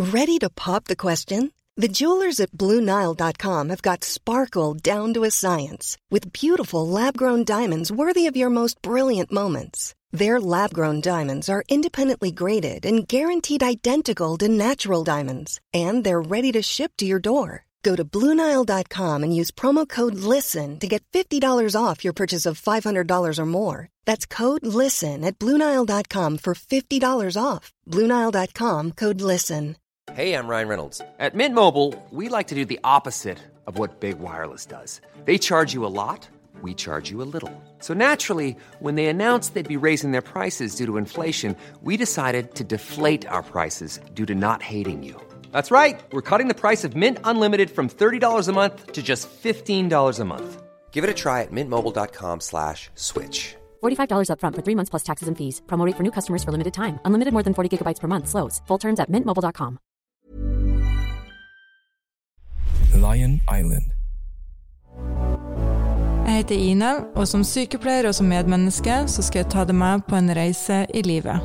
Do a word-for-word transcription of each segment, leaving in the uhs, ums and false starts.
Ready to pop the question? The jewelers at Blue Nile dot com have got sparkle down to a science with beautiful lab-grown diamonds worthy of your most brilliant moments. Their lab-grown diamonds are independently graded and guaranteed identical to natural diamonds, and they're ready to ship to your door. Go to Blue Nile dot com and use promo code LISTEN to get fifty dollars off your purchase of five hundred dollars or more. That's code LISTEN at Blue Nile dot com for fifty dollars off. Blue Nile dot com, code LISTEN. Hey, I'm Ryan Reynolds. At Mint Mobile, we like to do the opposite of what Big Wireless does. They charge you a lot, we charge you a little. So naturally, when they announced they'd be raising their prices due to inflation, we decided to deflate our prices due to not hating you. That's right. We're cutting the price of Mint Unlimited from thirty dollars a month to just fifteen dollars a month. Give it a try at mintmobile.com slash switch. forty-five dollars up front for three months plus taxes and fees. Promo rate for new customers for limited time. Unlimited more than forty gigabytes per month. Slows full terms at mint mobile dot com. Lion Island. Jeg heter Ina, og som sykepleier og som medmenneske så skal jeg ta deg med på en reise i livet.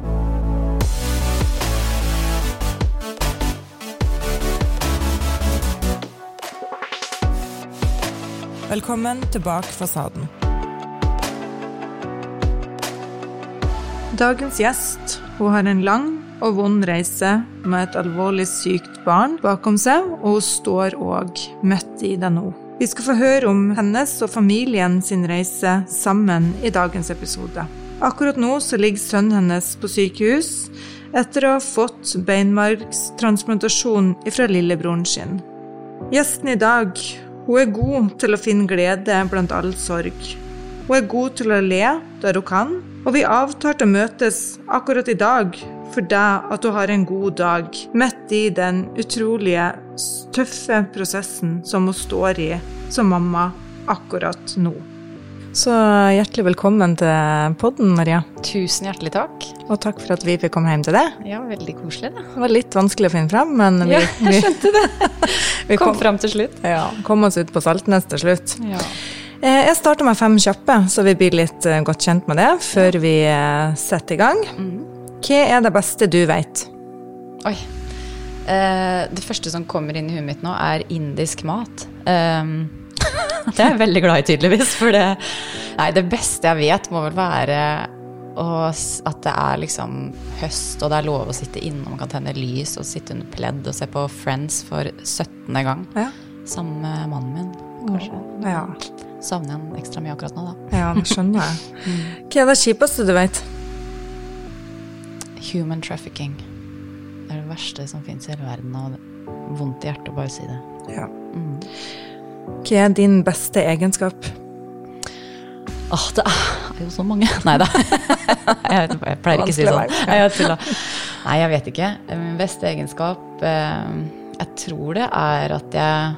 Velkommen til Bak fasaden. Dagens gjest, hun har en lang og vond reise med et alvorlig sykt barn bakom seg, og hun står også midt i det nå. Vi skal få høre om hennes og familien sin reise sammen i dagens episode. Akkurat nå så ligger sønnen hennes på sykehus etter å ha fått beinmargstransplantasjon fra lillebroren sin. Gjesten i dag, hun er god til å finne glede blant all sorg. Hun er god til å le der hun kan, og vi avtalte å møtes akkurat i dag for deg at du har en god dag midt i den utrolige, tøffe prosessen som hun står i som mamma akkurat nå. Så hjertelig velkommen til podden, Maria. Tusen hjertelig takk. Og takk for at vi fikk komme hjem til deg. Ja, veldig koselig da. Det var litt vanskelig å finne frem, men vi, ja, jeg skjønte det. vi kom, kom frem til slutt. Ja, kom oss ut på Saltnes til slutt. Ja. Jeg starter med fem kjappe, så vi blir litt godt kjent med det før vi setter i gang. Mm. Hva er det beste du vet? Oi. Eh, det første som kommer inn i huet mitt nå er indisk mat. Um, det er jeg veldig glad i tydeligvis, for det, nei, det beste jeg vet må vel være å, at det er liksom høst, og det er lov å sitte inne, og man kan tenne lys og sitte under pledd og se på Friends for syttende gang. Ja. Sammen med mannen min, kanskje. Ja. Savner jeg den ekstra mye akkurat nå da. Ja, det skjønner jeg. mm. Hva er det kjipeste du vet? Human trafficking. Det er det verste som finnes i hele verden, og det er vondt i hjertet å bare si det. Ja. Mm. Hva er din beste egenskap? Åh, det er jo så mange. Neida. jeg, jeg pleier ikke å si sånn. Jeg til å, nei, jeg vet ikke. Min beste egenskap, jeg tror det er at jeg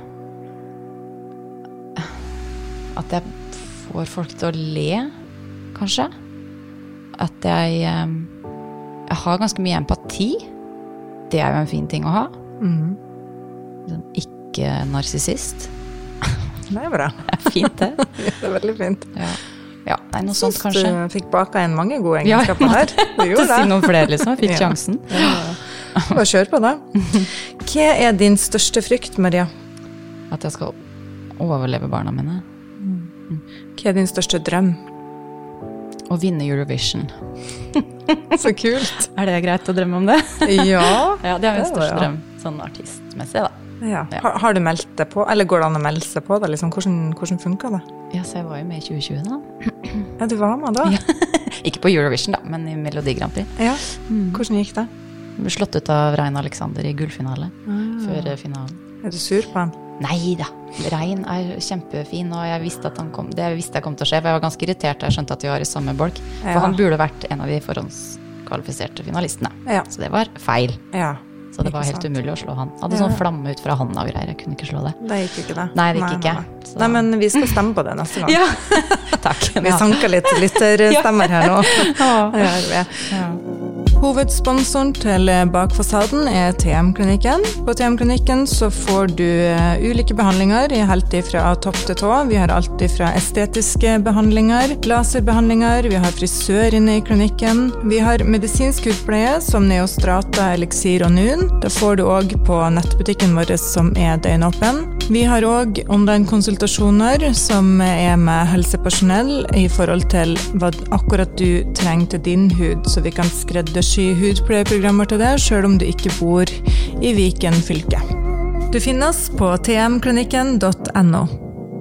at jeg får folk til å le, kanskje. At jeg, jeg har ganske mye empati. Det er jo en fin ting å ha. Mm. Ikke narsissist. Det er bra. Det er fint det. Det er veldig fint. Ja, ja nei, noe sånt kanskje. Jeg synes du fikk baka en mange gode egenskaper ja, her. Du gjorde det. Si noen flere liksom, jeg fikk ja. Sjansen. Ja. Bare kjør på det. Hva er din største frykt, Maria? At jeg skal overleve barna mine. Hva er din største drøm? Å vinne Eurovision. Så kult. Er det greit å drømme om det? Ja. Ja, det er min største ja. Drøm, sånn artistmessig da. Ja. Ja. Har, har du meldt det på, eller går det an å melde seg på det? Liksom? Hvordan, hvordan funker det? Ja, så jeg var jo med i tjue tjue da. Ja, du var med da? Ja. Ikke på Eurovision da, men i Melodi Grand Prix. Ja, mm. Hvordan gikk det? Jeg ble slått ut av Rein Alexander i gullfinale, ah. Før finalen. Er du sur på han? Nei da, Rein er kjempefin, og jeg visste at han kom, det visste jeg kom til å skje, for jeg var ganske irritert da jeg skjønte at vi var i samme bolk, for ja. Han burde vært en av de forhåndskvalifiserte finalistene, ja. Så det var feil. Ja. Så det var helt sant. Umulig å slå han. Hadde ja. Sånn flamme ut fra hånda og greier, jeg kunne ikke slå det. Det gikk ikke det. Nei, det gikk nei, ikke. Nei, nei. Nei, men vi skal stemme på det neste gang. Ja, takk. Vi sanker litt lytterstemmer her nå. Ja. Det gjør vi. Ja. Hovedsponsoren til Bakfasaden er T M-klinikken. På T M-klinikken så får du ulike behandlinger helt fra topp til tå. Vi har alt fra estetiske behandlinger, laserbehandlinger, vi har frisør inne i klinikken. Vi har medisinsk hudpleie som Neostrata, Elixir og Nun. Det får du også på nettbutikken vår som er døgnåpen. Vi har også online-konsultasjoner som er med helsepersonell i forhold til hva akkurat du trenger til din hud, så vi kan skreddersy hudpleieprogrammer til deg, selv om du ikke bor i Viken fylke. Du finner oss på t m klinikken punktum n o.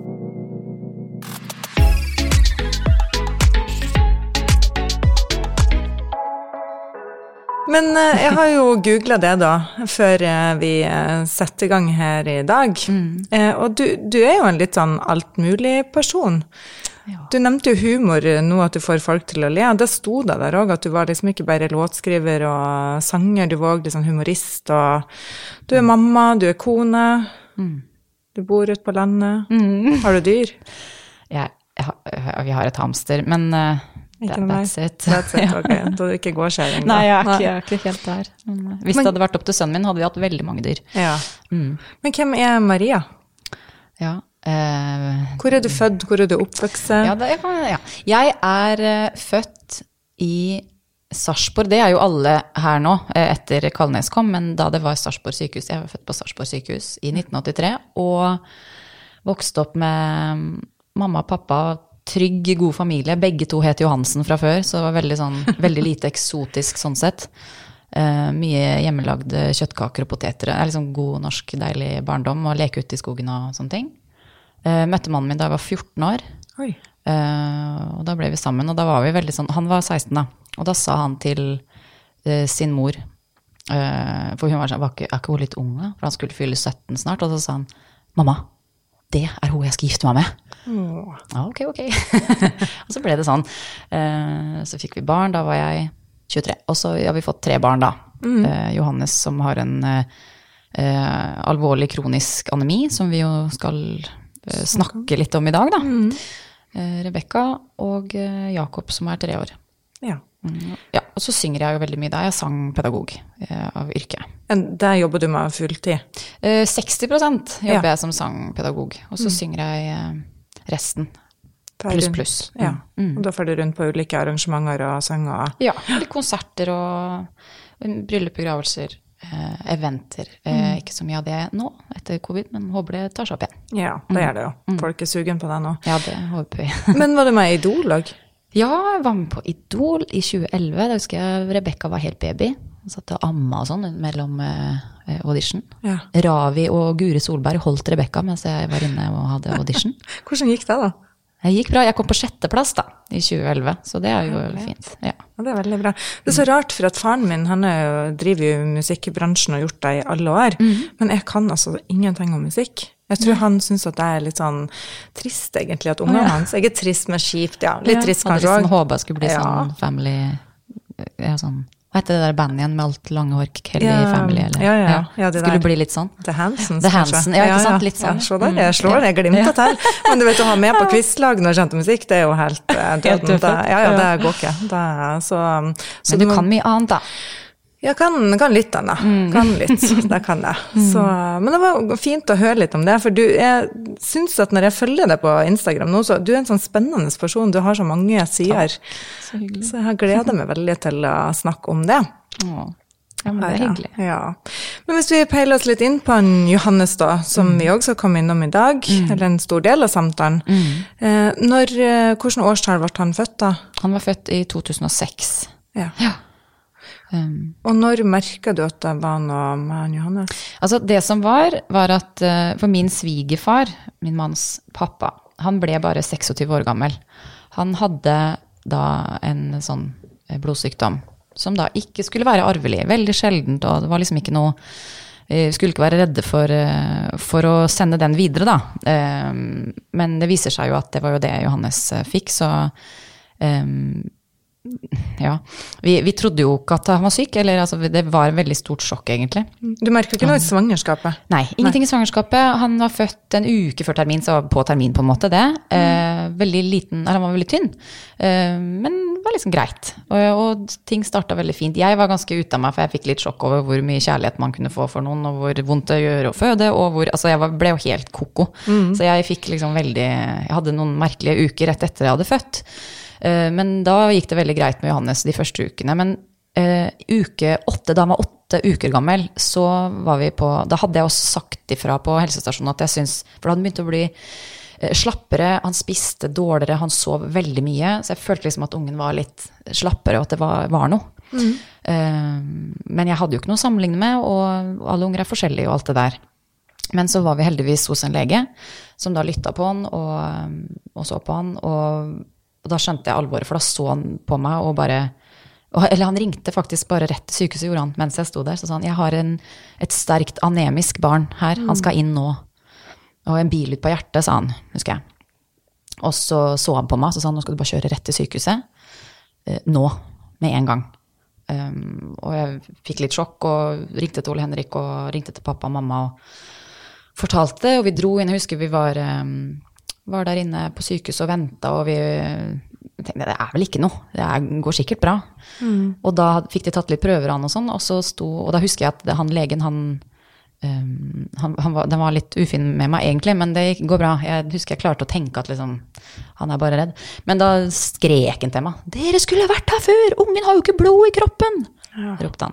Men jeg har jo googlet det da, før vi setter i gang her i dag. Mm. Og du, du er jo en litt sånn altmulig person. Ja. Du nevnte jo humor nå, at du får folk til å le. Det sto da der også, at du var liksom ikke bare låtskriver og sanger, du var også liksom humorist, og du er mamma, du er kone, mm. du bor ute på landet. Mm. Har du dyr? Ja, vi har et hamster, men... That, that's it. That's it, ok. Da du ikke går skjæring da. Nei, jeg er, ikke, jeg er ikke helt der. Men, hvis men, det hadde vært opp til sønnen min, hadde vi hatt veldig mange dyr. Ja. Mm. Men hvem er Maria? Ja. Eh, Hvor er du født? Hvor er du oppvokst? Ja, det, jeg, kan, ja. jeg er uh, født i Sarpsborg. Det er jo alle her nå, etter Kalnes kom, men da det var Sarpsborg sykehus, jeg var født på Sarpsborg sykehus i nitten åttitre, og vokste opp med mamma og pappa, trygg, god familie. Begge to het Johansen fra før, så det var veldig, sånn, veldig lite eksotisk sånn sett. Uh, mye hjemmelagde kjøttkaker og poteter. Det er liksom god, norsk, deilig barndom, og leke ut i skogen og sånne ting. Uh, møtte mannen min da jeg var fjorten år. Oi. Uh, og da ble vi sammen, og da var vi veldig sånn, han var seksten da, og da sa han til uh, sin mor, uh, for hun var sånn, var ikke, er ikke hun litt ung da? For han skulle fylle sytten snart, og så sa han, mamma, det er hun jeg skal gifte meg med. Oh. Ja, ok, ok. Og så ble det sånn. Uh, så fikk vi barn, da var jeg tjuetre. Og så har vi fått tre barn da. Mm. Uh, Johannes som har en uh, uh, alvorlig kronisk anemi, som vi jo skal uh, snakke litt om i dag da. Mm. Uh, Rebecca og uh, Jakob som er tre år. Ja. Mm, ja, og så synger jeg jo veldig mye da. Jeg er sangpedagog uh, av yrke. Der jobber du med fulltid? Uh, seksti prosent jobber ja. jeg som sangpedagog, og så mm. synger jeg uh, resten. Pluss, pluss. Ja, mm. og da får du rundt på ulike arrangementer og sanger. Ja, litt konserter og brylluppbegravelser, uh, eventer. Uh, mm. Ikke så mye av det nå etter covid, men håper det tar seg opp igjen. Ja, det er det jo. Mm. Folk er sugen på det nå. Ja, det håper vi. Men var du med i Idol også? Ja, jeg var med på Idol i tjue elleve. Da husker jeg Rebecca var helt baby. Hun satt og amma og sånn mellom uh, audition. Ja. Ravi og Gure Solberg holdt Rebecca mens jeg var inne og hadde audition. Hvordan gikk det da? Jeg gikk bra. Jeg kom på sjette plass da, i tjue elleve, så det er jo ja, fint. Ja. Ja, det er veldig bra. Det er så rart, for at faren min, han er jo, driver jo i musikkbransjen og gjort det i alle år, mm. men jeg kan altså ingenting om musikk. Jeg tror han synes at det er litt sånn trist egentlig, at ungene ja. hans, jeg er trist med kjipt, ja, litt ja. trist kanskje også. Hadde liksom håpet skulle bli ja. sånn family, ja sånn, hva heter det der bandet igjen med alt lange hår, Kelly ja. Family, eller? Ja, ja, ja. ja det skulle der. Bli litt sånn. The Hansons, The Hanson, ja, ikke sant, litt sånn. Ja, se der, jeg slår det, jeg glimter til. Men du vet, å ha med på quizlag når du kjente musikk, det er jo helt uh, døden. Det, ja, ja, det går ikke. Det er, så, så Men du kan mye annet da? Jeg kan, kan litt, Anna. Mm. Kan litt, det kan jeg. Så, men det var fint å høre litt om det, for du, jeg synes at når jeg følger deg på Instagram nå, så du er en sånn spennende person, du har så mange sider. Så, så jeg gleder meg veldig til å snakke om det. Åh. Ja, men det er hyggelig. Ja. Men hvis vi peiler oss litt inn på en Johannes da, som mm. vi også kom innom i dag, mm. eller en stor del av samtalen, mm. eh, når, hvordan årstall ble han født da? Han var født i to tusen og seks. Ja. Ja. Um, og når merket du at det var noe med Johannes? Altså det som var, var at uh, for min svigerfar, min manns pappa, han ble bare seksogtyve år gammel. Han hadde da en sånn blodsykdom, som da ikke skulle være arvelig, veldig sjeldent, og det var liksom ikke noe, uh, skulle ikke være redde for, uh, for å sende den videre da. Um, men det viser seg jo at det var jo det Johannes uh, fikk, så um, ja, vi, vi trodde jo ikke at han var syk, eller altså, det var en veldig stort sjokk egentlig. Du merker ikke noe i svangerskapet? Nei, ingenting Nei. I svangerskapet. Han var født en uke før termin, så på termin på en måte det. Mm. Eh, veldig liten, eller han var veldig tynn, eh, men var liksom greit. Og, og ting startet veldig fint. Jeg var ganske ute av meg, for jeg fikk litt sjokk over hvor mye kjærlighet man kunne få for noen, og hvor vondt det gjør å føde, og hvor, altså jeg var, ble jo helt koko. Mm. Så jeg fikk liksom veldig, jeg hadde noen merkelige uker rett etter jeg hadde født. Uh, men da gikk det veldig greit med Johannes de første ukene. Men uh, uke åtte, da han var åtte uker gammel, så var vi på, da hadde jeg også sagt ifra på helsestasjonen at jeg synes, for da hadde han begynt å bli uh, slappere, han spiste dårligere, han sov veldig mye, så jeg følte liksom at ungen var litt slappere, og at det var, var noe. Mm. Uh, men jeg hadde jo ikke noe å sammenligne med, og alle unger er forskjellige og alt det der. Men så var vi heldigvis hos en lege, som da lyttet på han, og, og så på han, og Og da skjønte jeg alvoret, for da så han på meg og bare, eller han ringte faktisk bare rett til sykehuset, gjorde han, mens jeg stod der. Så sa han, jeg har en, et sterkt anemisk barn her, han skal inn nå. Og en bil ut på hjertet, sa han, husker jeg. Og så så han på meg, så sa han, nå skal du bare kjøre rett til sykehuset. Eh, nå, med en gang. Um, og jeg fikk litt sjokk, og ringte til Ole Henrik, og ringte til pappa og mamma, og fortalte, og vi dro inn, jeg husker vi var... Um, var der inne på sykehuset og ventet, og vi tenkte, det er vel ikke noe, det er, går sikkert bra. Mm. Og da fikk de tatt litt prøver an og sånn, og så sto, og da husker jeg at han, legen, han, um, han, han var, den var litt ufin med meg egentlig, men det går bra. Jeg husker jeg klarte å tenke at liksom, han er bare redd. Men da skrek han til meg, dere skulle vært her før, ungen har jo ikke blod i kroppen, ja. Ropte han.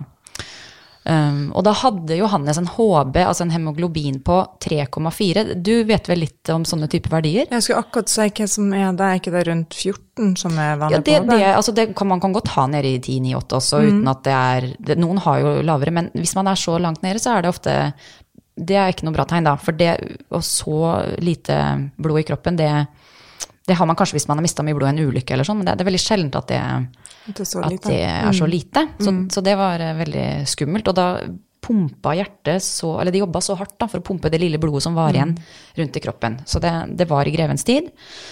Um, og da hadde Johannes en H B, altså en hemoglobin på tre komma fire. Du vet vel litt om sånne typer verdier? Jeg skulle akkurat si hva som er det, er ikke det rundt fjorten som er vanlig ja, det, på det? det, altså det kan, man kan godt ha nede i ti ni åtte også, mm. uten at det er, det, noen har jo lavere, men hvis man er så langt nede, så er det ofte, det er ikke noe bra tegn da, for det, og så lite blod i kroppen, det, det har man kanskje hvis man har mistet mye blod i en ulykke eller sånn, men det, det er veldig sjeldent at det Det er, at det er så lite, så, mm. så det var veldig skummelt, og da pumpa hjertet så, eller de jobbet så hardt da, for å pumpe det lille blodet som var igjen mm. rundt i kroppen, så det, det var i grevens tid.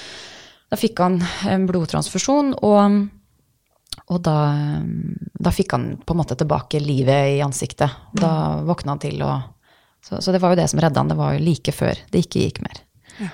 Da fikk han en blodtransfusjon, og, og da, da fikk han på en måte tilbake livet i ansiktet, da våknet han til, og, så, så det var jo det som redde han, det var jo like før det ikke gikk mer. Ja.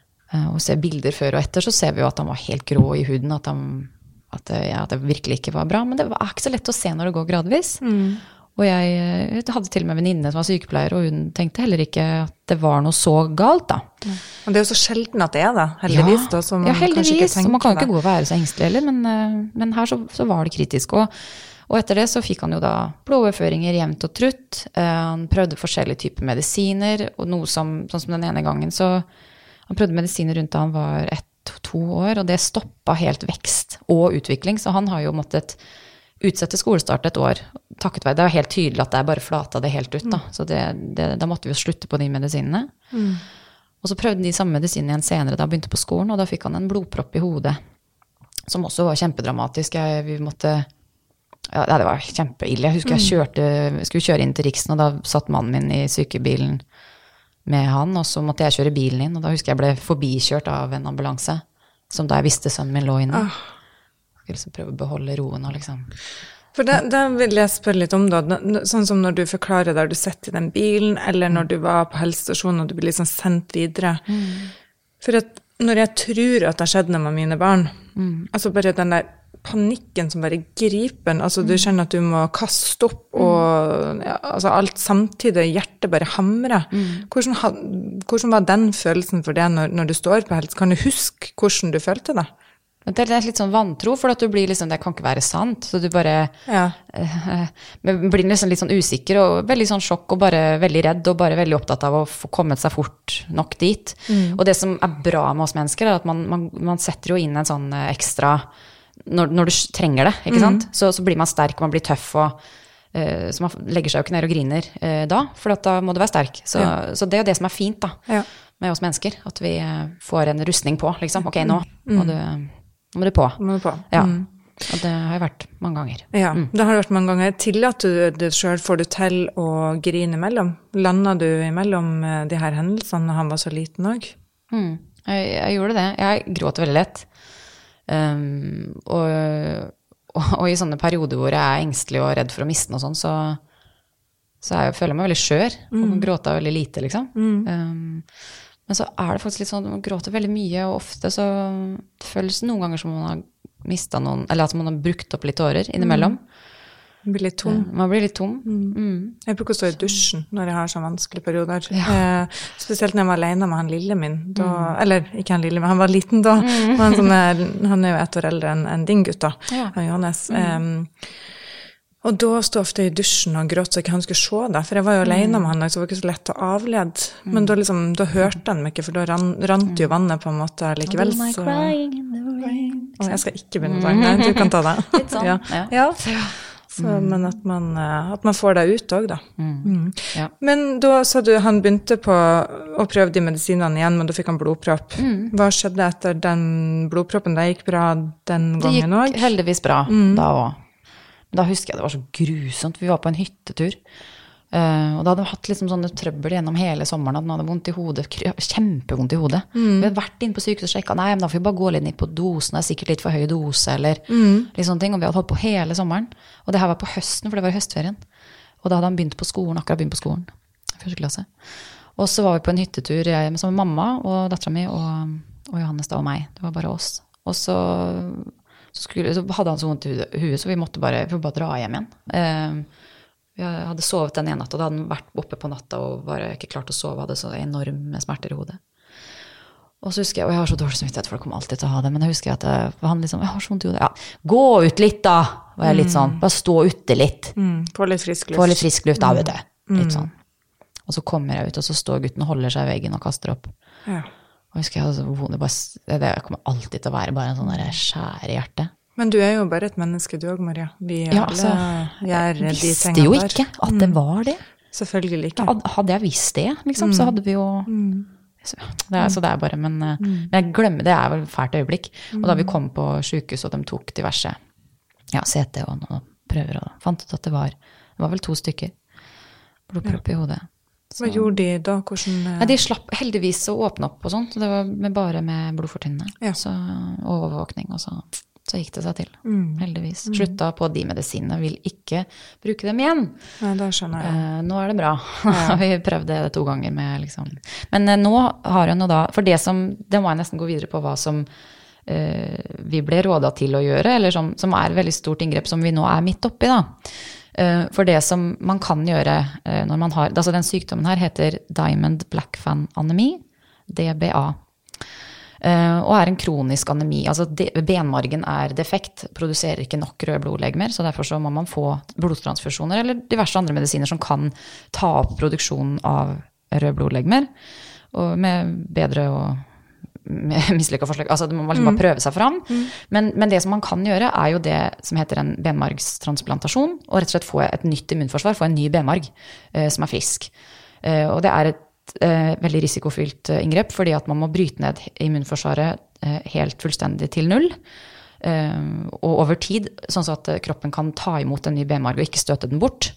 Og se bilder før og etter, så ser vi jo at han var helt grå i huden, at han At, ja, at det virkelig ikke var bra, men det var ikke så lett å se når det går gradvis. Mm. Og jeg, jeg hadde til og med venninne som var sykepleier, og hun tenkte heller ikke at det var noe så galt da. Mm. Og det er jo så sjelden at det er det, heldigvis. Ja, da, så man ja heldigvis, kanskje ikke tenker og man kan jo det. ikke gå og være så engstelig heller, men, men her så, så var det kritisk. Og, og etter det så fikk han jo da blodoverføringer jevnt og trutt. Han prøvde forskjellige typer medisiner, og noe som, sånn som den ene gangen, så han prøvde medisiner rundt da han var ett to år, og det stoppet helt vekst og utvikling, så han har jo måttet utsette skolestart et år, takket være, det var helt tydelig at det bare flata det helt ut da, mm. så det, det, da måtte vi jo slutte på de medisinene. Mm. Og så prøvde de samme medisinene igjen senere, da han begynte på skolen, og da fikk han en blodpropp i hodet, som også var kjempedramatisk. Jeg, vi måtte, ja, det var kjempeille. Jeg husker jeg kjørte, skulle kjøre inn til Riksen, og da satt mannen min i sykebilen med han, og så måtte jeg kjøre bilen inn, og da husker jeg ble forbikjørt av en ambulanse, som da jeg visste sønnen min lå inne. Ah. Jeg skulle liksom prøve å beholde roen og liksom... For det, det vil jeg spørre litt om da, sånn som når du forklarer der du sitter i den bilen, eller når du var på helsestasjonen og du blir liksom sendt videre. Mm. For at når jeg tror at det skjedde med mine barn, mm. altså bare den der panikken som bare griper en, altså du kjenner at du må kaste opp, og ja, altså alt samtidig, hjertet bare hamrer. Mm. Hvordan, hvordan var den følelsen for det når, når du står på helse? Kan du huske hvordan du følte det? Det er litt sånn vantro, for at du blir liksom, det kan ikke være sant, så du bare ja. uh, blir liksom litt sånn usikker, og veldig sånn sjokk, og bare veldig redd, og bare veldig opptatt av å få kommet seg fort nok dit. Mm. Og det som er bra med oss mennesker, er at man, man, man setter jo inn en sånn ekstra, når, når du trenger det, ikke sant? Mm. Så, så blir man sterk, man blir tøff, og uh, så man legger seg jo ikke ned og griner uh, da, for da må du være sterk. Så, ja. Så det er jo det som er fint da, ja. Med oss mennesker, at vi uh, får en rustning på, liksom. Ok, nå mm. må du... Nå må du på. Må du på. Ja, mm. og det har jeg vært mange ganger. Ja, mm. det har vært mange ganger. Tillater du det selv, får du til å grine imellom? Landet du imellom de her hendelsene når han var så liten også? Mm. Jeg, jeg gjorde det. Jeg gråt veldig lett. Um, og, og, og i sånne perioder hvor jeg er engstelig og redd for å miste noe sånt, så, så er jeg, føler jeg meg veldig skjør, og mm. gråter veldig lite, liksom. Mm. Um, men så er det faktisk litt sånn, man gråter veldig mye, og ofte så det føles noen ganger som man har mistet noen, eller at man har brukt opp litt årer innimellom. Mm. Man blir litt tom. Man blir litt tom. Mm. Mm. Jeg bruker å stå i dusjen når jeg har sånne vanskelige perioder. Ja. Eh, spesielt når jeg var alene med han lille min. Da, mm. Eller, ikke han lille, men han var liten da. Mm. Han, sånn er, han er jo et år eldre enn en din gutt da, ja. Han Johannes. Mm. Um, og da stod jeg ofte i dusjen og gråt så ikke han skulle se det. For jeg var jo alene med han, så det var ikke så lett å avlede. Mm. Men da, liksom, da hørte han meg ikke, for da ran, rant jo vannet på en måte likevel. Så... Oh, jeg skal ikke begynne å sange. Nei, du kan ta det. Litt sånn. Ja. Ja. ja. Så, mm. Men at man, at man får det ut også da. Mm. Mm. Ja. Men da sa du, han begynte på å prøve de medisinene igjen, men da fikk han blodpropp. Mm. Hva skjedde etter den blodproppen? Det gikk bra den gangen også? Det gikk heldigvis bra mm. da også. Da husker jeg det var så grusomt. Vi var på en hyttetur, uh, og da hadde vi hatt liksom sånne trøbbel gjennom hele sommeren, at han hadde vondt i hodet, kjempevondt i hodet. Mm. Vi hadde vært inn på sykehuset og sjekket, nei, men da får vi bare gå litt ned på dosen, det er sikkert litt for høy dose, eller mm. litt sånne ting, og vi hadde holdt på hele sommeren. Og det her var på høsten, for det var i høstferien. Og da hadde han begynt på skolen, akkurat begynt på skolen, første klasse. Og så var vi på en hyttetur, jeg med mamma og datteren min, og, og Johannes da og meg. Det var bare oss. Og så, så, skulle, så hadde han så vondt i huet, så vi måtte bare, vi måtte bare dra hjem igjen. Uh, Jeg hadde sovet den ene natt, og da hadde han vært oppe på natta og bare ikke klart å sove, hadde så enorme smerter i hodet. Og så husker jeg, og jeg har så dårlig samvittighet, for det kommer alltid til å ha det, men jeg husker at jeg, han liksom, jeg har så vondt i hodet. Ja, gå ut litt da, var jeg litt sånn, bare stå ute litt. Mm. Få litt frisk luft. Få litt frisk luft, da vet du. Litt sånn. Og så kommer jeg ut, og så står gutten og holder seg i veggen og kaster opp. Ja. Og jeg husker jeg hadde så vondt, det, bare, det kommer alltid til å være bare en sånn der skjære hjerte. Men du er jo bare et menneske, du også, Maria. Vi ja, altså, gjør de visste jo ikke at det var det. Selvfølgelig ikke. Ja, hadde jeg visst det, liksom, mm. så hadde vi jo... Mm. Så, det er, så det er bare, men, mm. men jeg glemmer, det er vel et fælt øyeblikk. Mm. Og da vi kom på sykehus, og de tok diverse ja, C T og noen prøver, og fant ut at det var, det var vel to stykker blodpropp ja. I hodet. Så, hva gjorde de da? Hvordan... Ja, de slapp heldigvis å åpne opp og sånt, det var med, bare med blodfortynnende. Ja. Så overvåkning og så... Så gikk det seg til, mm. heldigvis. Mm. Slutta på de medisinene, vil ikke bruke dem igjen. Nei, det skjønner jeg. Eh, nå er det bra. Ja. Vi prøvde det to ganger med, liksom. Men eh, nå har hun jo da, for det som, det må jeg nesten gå videre på hva som eh, vi ble rådet til å gjøre, eller som, som er et veldig stort inngrep som vi nå er midt oppi da. Eh, for det som man kan gjøre eh, når man har, altså den sykdommen her heter Diamond Blackfan anemi, D B A. Uh, og er en kronisk anemi, altså de, benmargen er defekt, produserer ikke nok røde blodlegemer, så derfor så må man få blodtransfusjoner eller diverse andre medisiner som kan ta opp produksjonen av røde blodlegemer, og med bedre og mislykket forslag, altså man må liksom bare prøve seg fram, mm. men, men det som man kan gjøre er jo det som heter en benmargstransplantasjon, og rett og slett få et nytt immunforsvar, få en ny benmarg uh, som er frisk, uh, og det er et Eh, veldig risikofylt eh, inngrep, fordi at man må bryte ned immunforsvaret eh, helt fullstendig til null, eh, og over tid, sånn at kroppen kan ta imot en ny benmarg og ikke støte den bort.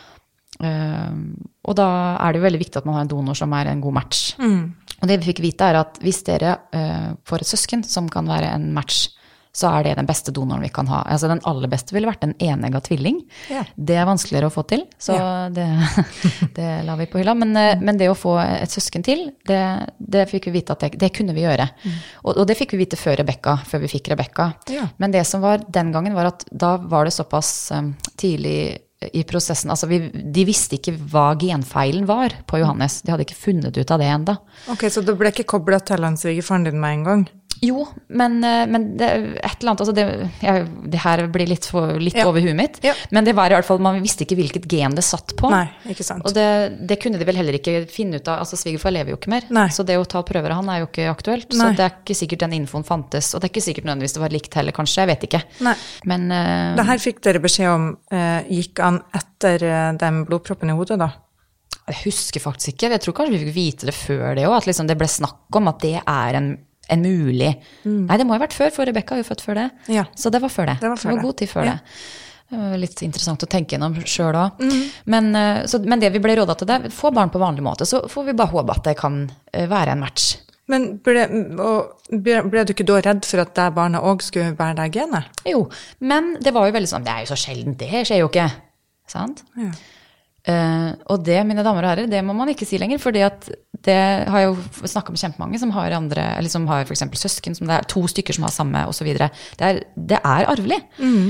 Eh, og da er det jo veldig viktig at man har en donor som er en god match. Mm. Og det vi fikk vite er at hvis dere eh, får et søsken som kan være en match, så er det den beste donoren vi kan ha. Altså den aller beste ville vært en enegget tvilling. Ja. Det er vanskeligere å få til, så ja. det, det la vi på hylla. Men, men det å få et søsken til, det, det fikk vi vite at det, det kunne vi gjøre. Mm. Og, og det fikk vi vite før Rebecca, før vi fikk Rebecca. Ja. Men det som var den gangen var at da var det såpass um, tidlig i prosessen, altså vi, de visste ikke hva genfeilen var på Johannes. De hadde ikke funnet ut av det enda. Ok, så det ble ikke koblet til han svigerfaren din med en gang? Jo, men, men det, et eller annet, altså det, jeg, det her blir litt, for, litt ja. Over huet mitt, ja. Men det var i hvert fall, man visste ikke hvilket gen det satt på. Nei, ikke sant. Og det, det kunne de vel heller ikke finne ut av, altså svigerfar lever jo ikke mer, Nei. Så det å ta prøver av han er jo ikke aktuelt, Nei. Så det er ikke sikkert den infoen fantes, og det er ikke sikkert nødvendigvis det var likt heller, kanskje, jeg vet ikke. Nei. Men uh, det her fikk dere beskjed om, uh, gikk han etter uh, den blodproppen i hodet da? Jeg husker faktisk ikke, jeg tror kanskje vi fikk vite det før det også, at liksom det ble snakk om at det er en en mulig. Mm. Nei, det må ha vært før, for Rebecca er jo født før det. Ja. Så det var før det. Det var, før det var god tid før ja. Det. Det var litt interessant å tenke gjennom selv også. Mm. Men, så, men det vi ble rådet til det, få barn på vanlig måte, så får vi bare håpe at det kan være en match. Men ble, og ble, ble du ikke da redd for at det barnet også skulle bære deg genet? Jo, men det var jo veldig sånn, det er jo så sjelden, det skjer jo ikke, sant? Ja. Uh, og det, mine damer og herrer, det må man ikke si lenger, fordi at det har jeg jo snakket med kjempemange som har andre, eller som har for eksempel søsken, som det er to stykker som har samme, og så videre. Det er, det er arvelig. Mm.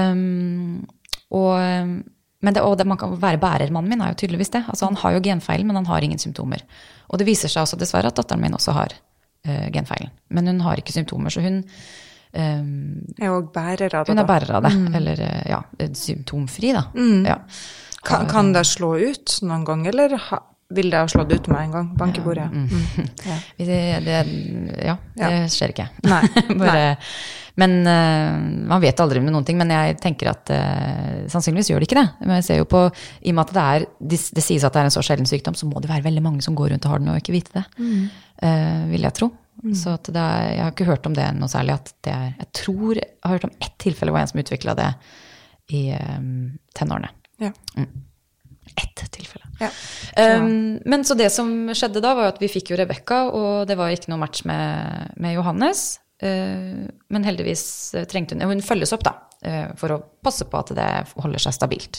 Um, og, men det, og det, man kan være bærer, mannen min er jo tydeligvis det. Altså han har jo genfeilen, men han har ingen symptomer. Og det viser seg også dessverre at datteren min også har uh, genfeilen. Men hun har ikke symptomer, så hun um, er jo bærer av det. Hun er bærer av det, mm. eller ja, symptomfri da. Mm. Ja. Kan, kan det slå ut noen gang, eller ha, vil det ha slått ut med en gang? Bankebordet. Ja. Mm. Mm. Ja. Det, det, ja, det ja. skjer ikke. Nei. Bare, men uh, man vet aldri med noen ting, men jeg tenker at uh, sannsynligvis gjør det ikke det. Men jeg ser jo på, i og med at det, er, det, det sies at det er en så sjelden sykdom, så må det være veldig mange som går rundt og har den og ikke vite det, mm. uh, vil jeg tro. Mm. Så at det er, jeg har ikke hørt om det noe særlig, at det er, jeg tror, jeg har hørt om ett tilfelle hvor en som utviklet det i um, tenårene. Ja. Mm. Ett tilfelle. Ja. Um, men så det som skjedde da var at vi fikk jo Rebecca, og det var ikke noe match med, med Johannes. Uh, men heldigvis trengte hun, hun følges opp da, uh, for å passe på at det holder seg stabilt.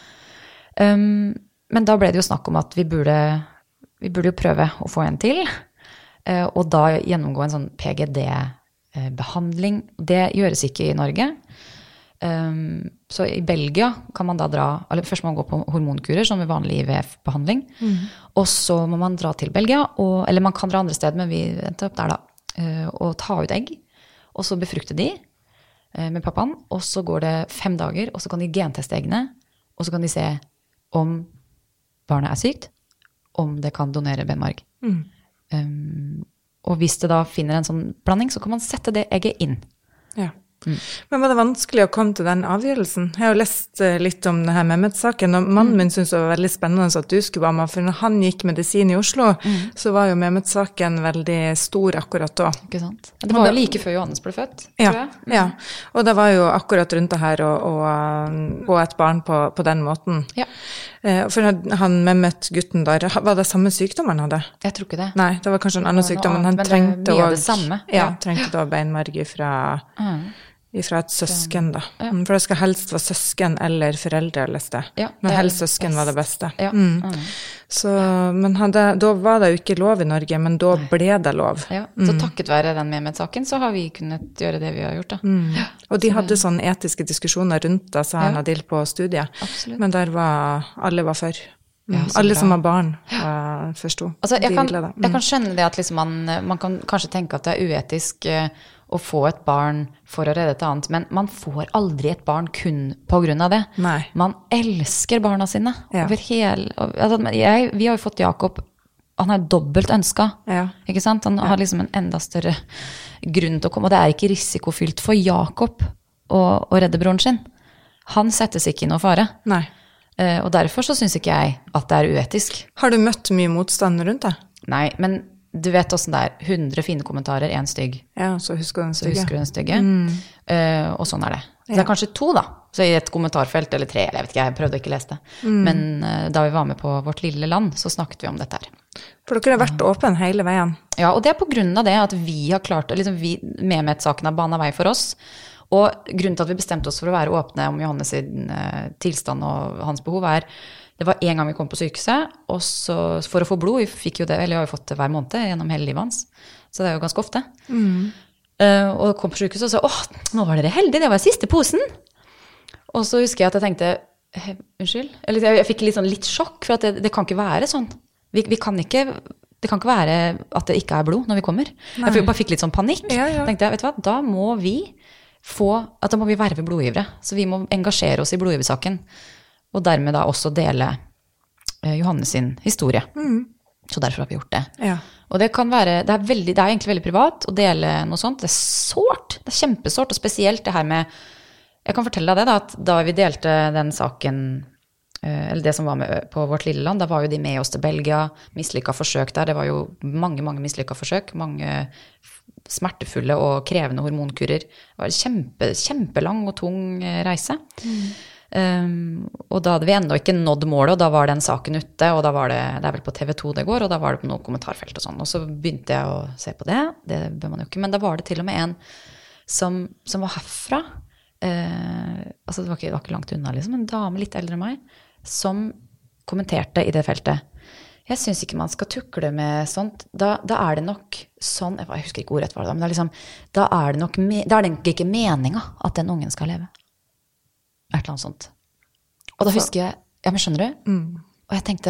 Um, men da ble det jo snakk om at vi burde, vi burde jo prøve å få en til, uh, og da gjennomgå en sånn P G D-behandling. Det gjøres ikke i Norge. Um, så i Belgia kan man da dra, eller først må man gå på hormonkurer som ved vanlig I V F-behandling, mm. og så må man dra til Belgia, og, eller man kan dra andre sted, men vi endte opp der da, uh, og ta ut egg, og så befrukte de uh, med pappaen, og så går det fem dager, og så kan de genteste eggene, og så kan de se om barnet er sykt, om det kan donere benmarg. Mm. Um, og hvis det da finner en sånn blanding, så kan man sette det egget inn. Ja. Mm. Men var det vanskelig å komme til den avgjørelsen? Jeg har jo lest litt om det her Mehmet-saken, og mannen min synes det var veldig spennende at du skulle være med, for når han gikk medisin i Oslo, mm. så var jo Mehmet-saken veldig stor akkurat da. Ikke sant? Det var jo like før Johannes ble født, ja, tror jeg. Mm. Ja, og det var jo akkurat rundt det her å, å få et barn på, på den måten. Ja. For han Mehmet-gutten der, var det samme sykdom han hadde? Jeg tror ikke det. Nei, det var kanskje en annen sykdom, men han men trengte det, det samme. Ja, trengte da beinmarg fra... Mm. Fra et søsken da. Ja. For det skal helst være søsken eller foreldre, leste jeg. Ja, men helst søsken best. Var det beste. Ja. Mm. Mm. Så, men hadde, da var det jo ikke lov i Norge, men da ble det lov. Ja. Så mm. takket være den Mehmet-saken, så har vi kunnet gjøre det vi har gjort da. Mm. Ja. Og de hadde sånne etiske diskusjoner rundt det, sa han Adil på studiet. Absolutt. Men der var, alle var for. Mm. Ja, alle bra. Som har barn uh, forstod. Altså, jeg, kan, mm. jeg kan skjønne det at liksom man, man kan kanskje tenke at det er uetisk uh, å få et barn for å redde et annet, men man får aldri et barn kun på grunn av det. Nei. Man elsker barna sine. Ja. Over hele, altså, jeg, vi har jo fått Jakob, han er dobbelt ønsket, ja. Ikke sant? Han ja. Har liksom en enda større grunn til å komme, og det er ikke risikofylt for Jakob å, å redde broren sin. Han settes ikke i noe fare. Nei. Uh, og derfor så synes ikke jeg at det er uetisk. Har du møtt mye motstand rundt det? Nei, men du vet hvordan det er. hundre fine kommentarer, en stygg. Ja, så husker du den stygge. Så husker du den stygge. Mm. Uh, og sånn er det. Så ja. Det er kanskje to da. Så i et kommentarfelt, eller tre, eller jeg vet ikke, jeg prøvde ikke å lese det. Mm. Men uh, da vi var med på Vårt lille land, så snakket vi om dette her. For dere har vært åpen hele veien. Ja, og det er på grunn av det at vi har klart, liksom vi, Mehmet-saken har banet vei for oss. Og grunnen til at vi bestemte oss for å være åpne om Johannes sin uh, tilstand og hans behov er, det var en gang vi kom på sykehuset, og så for å få blod, vi fikk jo det, eller jeg har jo fått det hver måned gjennom hele livet hans, så det er jo ganske ofte. Mm. Uh, og kom på sykehuset og sa, åh, nå var dere heldige, det var siste posen. Og så husker jeg at jeg tenkte, unnskyld, eller jeg, jeg fikk litt, sånn, litt sjokk, for at det, det kan ikke være sånn. Vi, vi kan ikke, det kan ikke være at det ikke er blod når vi kommer. Nei. Jeg bare fikk litt sånn panikk. Ja, ja. Tenkte jeg, vet du hva, da må vi få, at da må vi verve blodgivere, så vi må engasjere oss i blodgiversaken. Og dermed da også dele eh, Johannes sin historie. Mm. Så derfor har vi gjort det. Ja. Og det kan være, det er, veldig, det er egentlig veldig privat å dele noe sånt. Det er sårt, det er kjempesårt, og spesielt det her med, jeg kan fortelle deg det da, at da vi delte den saken, eh, eller det som var med på Vårt lille land, da var jo de med oss til Belgia, mislykket forsøk der, det var jo mange, mange mislykket forsøk, mange smertefulle og krevende hormonkurer. Det var en kjempe, kjempelang og tung reise. Mm. Um, og da hadde vi enda ikke nådd målet, og da var den saken ute, og da var det, det er vel på T V to det går, og da var det på noe kommentarfelt og sånn, og så begynte jeg å se på det, det bør man jo ikke, men da var det til og med en som, som var herfra, uh, altså det var, ikke, det var ikke langt unna liksom, en dame litt eldre enn meg, som kommenterte i det feltet. Jeg synes ikke man skal tukle med sånt, da, da er det nok sånn, jeg husker ikke ordet var det da, men det er liksom, da er det nok, da er det ikke meningen at den ungen skal leve. Et eller annet sånt. Og da husker jeg, ja, men skjønner du? Mm. Og jeg tenkte,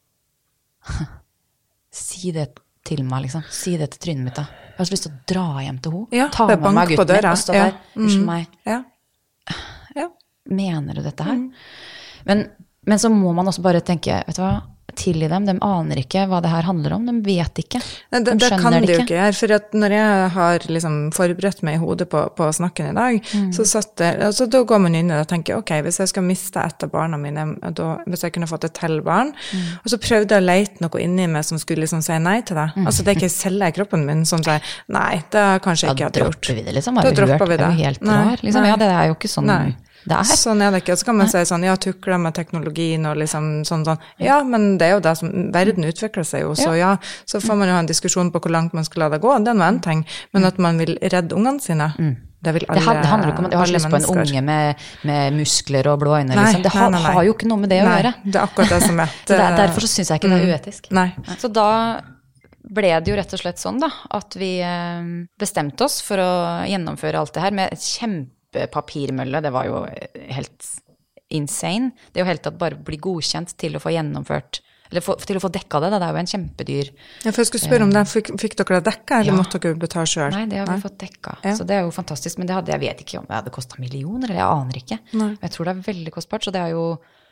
si det til meg, liksom. Si det til trynet mitt da. Jeg har så lyst til å dra hjem til henne. Ja, ta med meg gutten min og stå ja. der. Unnskyld mm. meg. Ja. Ja. Mener du dette her? Mm. Men, men så må man også bare tenke, vet du hva? Til i dem, de aner ikke hva det her handler om, de vet ikke, de det, det skjønner kan det de ikke. jo ikke gjøre, for at når jeg har liksom forberedt meg i hodet på, på snakken i dag, mm. så satt jeg, altså da går man inn og tenker, ok, hvis jeg skal miste et av barna mine, da, hvis jeg kunne fått et til barn, mm. og så prøvde jeg å lete noe inni meg som skulle liksom si nei til det. Mm. Altså det er ikke celler i kroppen min som sier, nei, det har kanskje ikke jeg gjort. Da dropper vi det liksom, da dropper vi det. Det er jo helt rar, liksom, ja, det er jo ikke sånn nei. Det er. Sånn er det ikke. Så kan man nei. Si sånn, ja, tukler med teknologien og liksom sånn, sånn. Ja, men det er jo det som, verden utvikler seg jo, så ja, så får man jo ha en diskusjon på hvor langt man skal la det gå, det er noe en ting, men at man vil redde ungene sine, mm. det vil alle det, det handler ikke om at jeg har lyst på en unge med, med muskler og blå øyne, nei, liksom. Det har, nei, nei, nei. har jo ikke noe med det å nei, gjøre. Det er akkurat det som er. Så det, derfor så synes jeg ikke det er uetisk. Nei. Så da ble det jo rett og slett sånn da, at vi bestemte oss for å gjennomføre alt det her med et kjempe papirmølle, det var jo helt insane. Det er jo helt at bare bli godkjent til å få gjennomført, eller få, til å få dekka det, det er jo en kjempedyr. Ja, for jeg skulle spørre om det, fikk, fikk dere det dekka, eller ja. måtte dere betale selv? Nei, det har vi Nei. fått dekka, ja. så det er jo fantastisk, men det hadde, jeg vet ikke om det hadde kostet millioner, eller jeg aner ikke. Nei. Jeg tror det er veldig kostbart, så det er jo,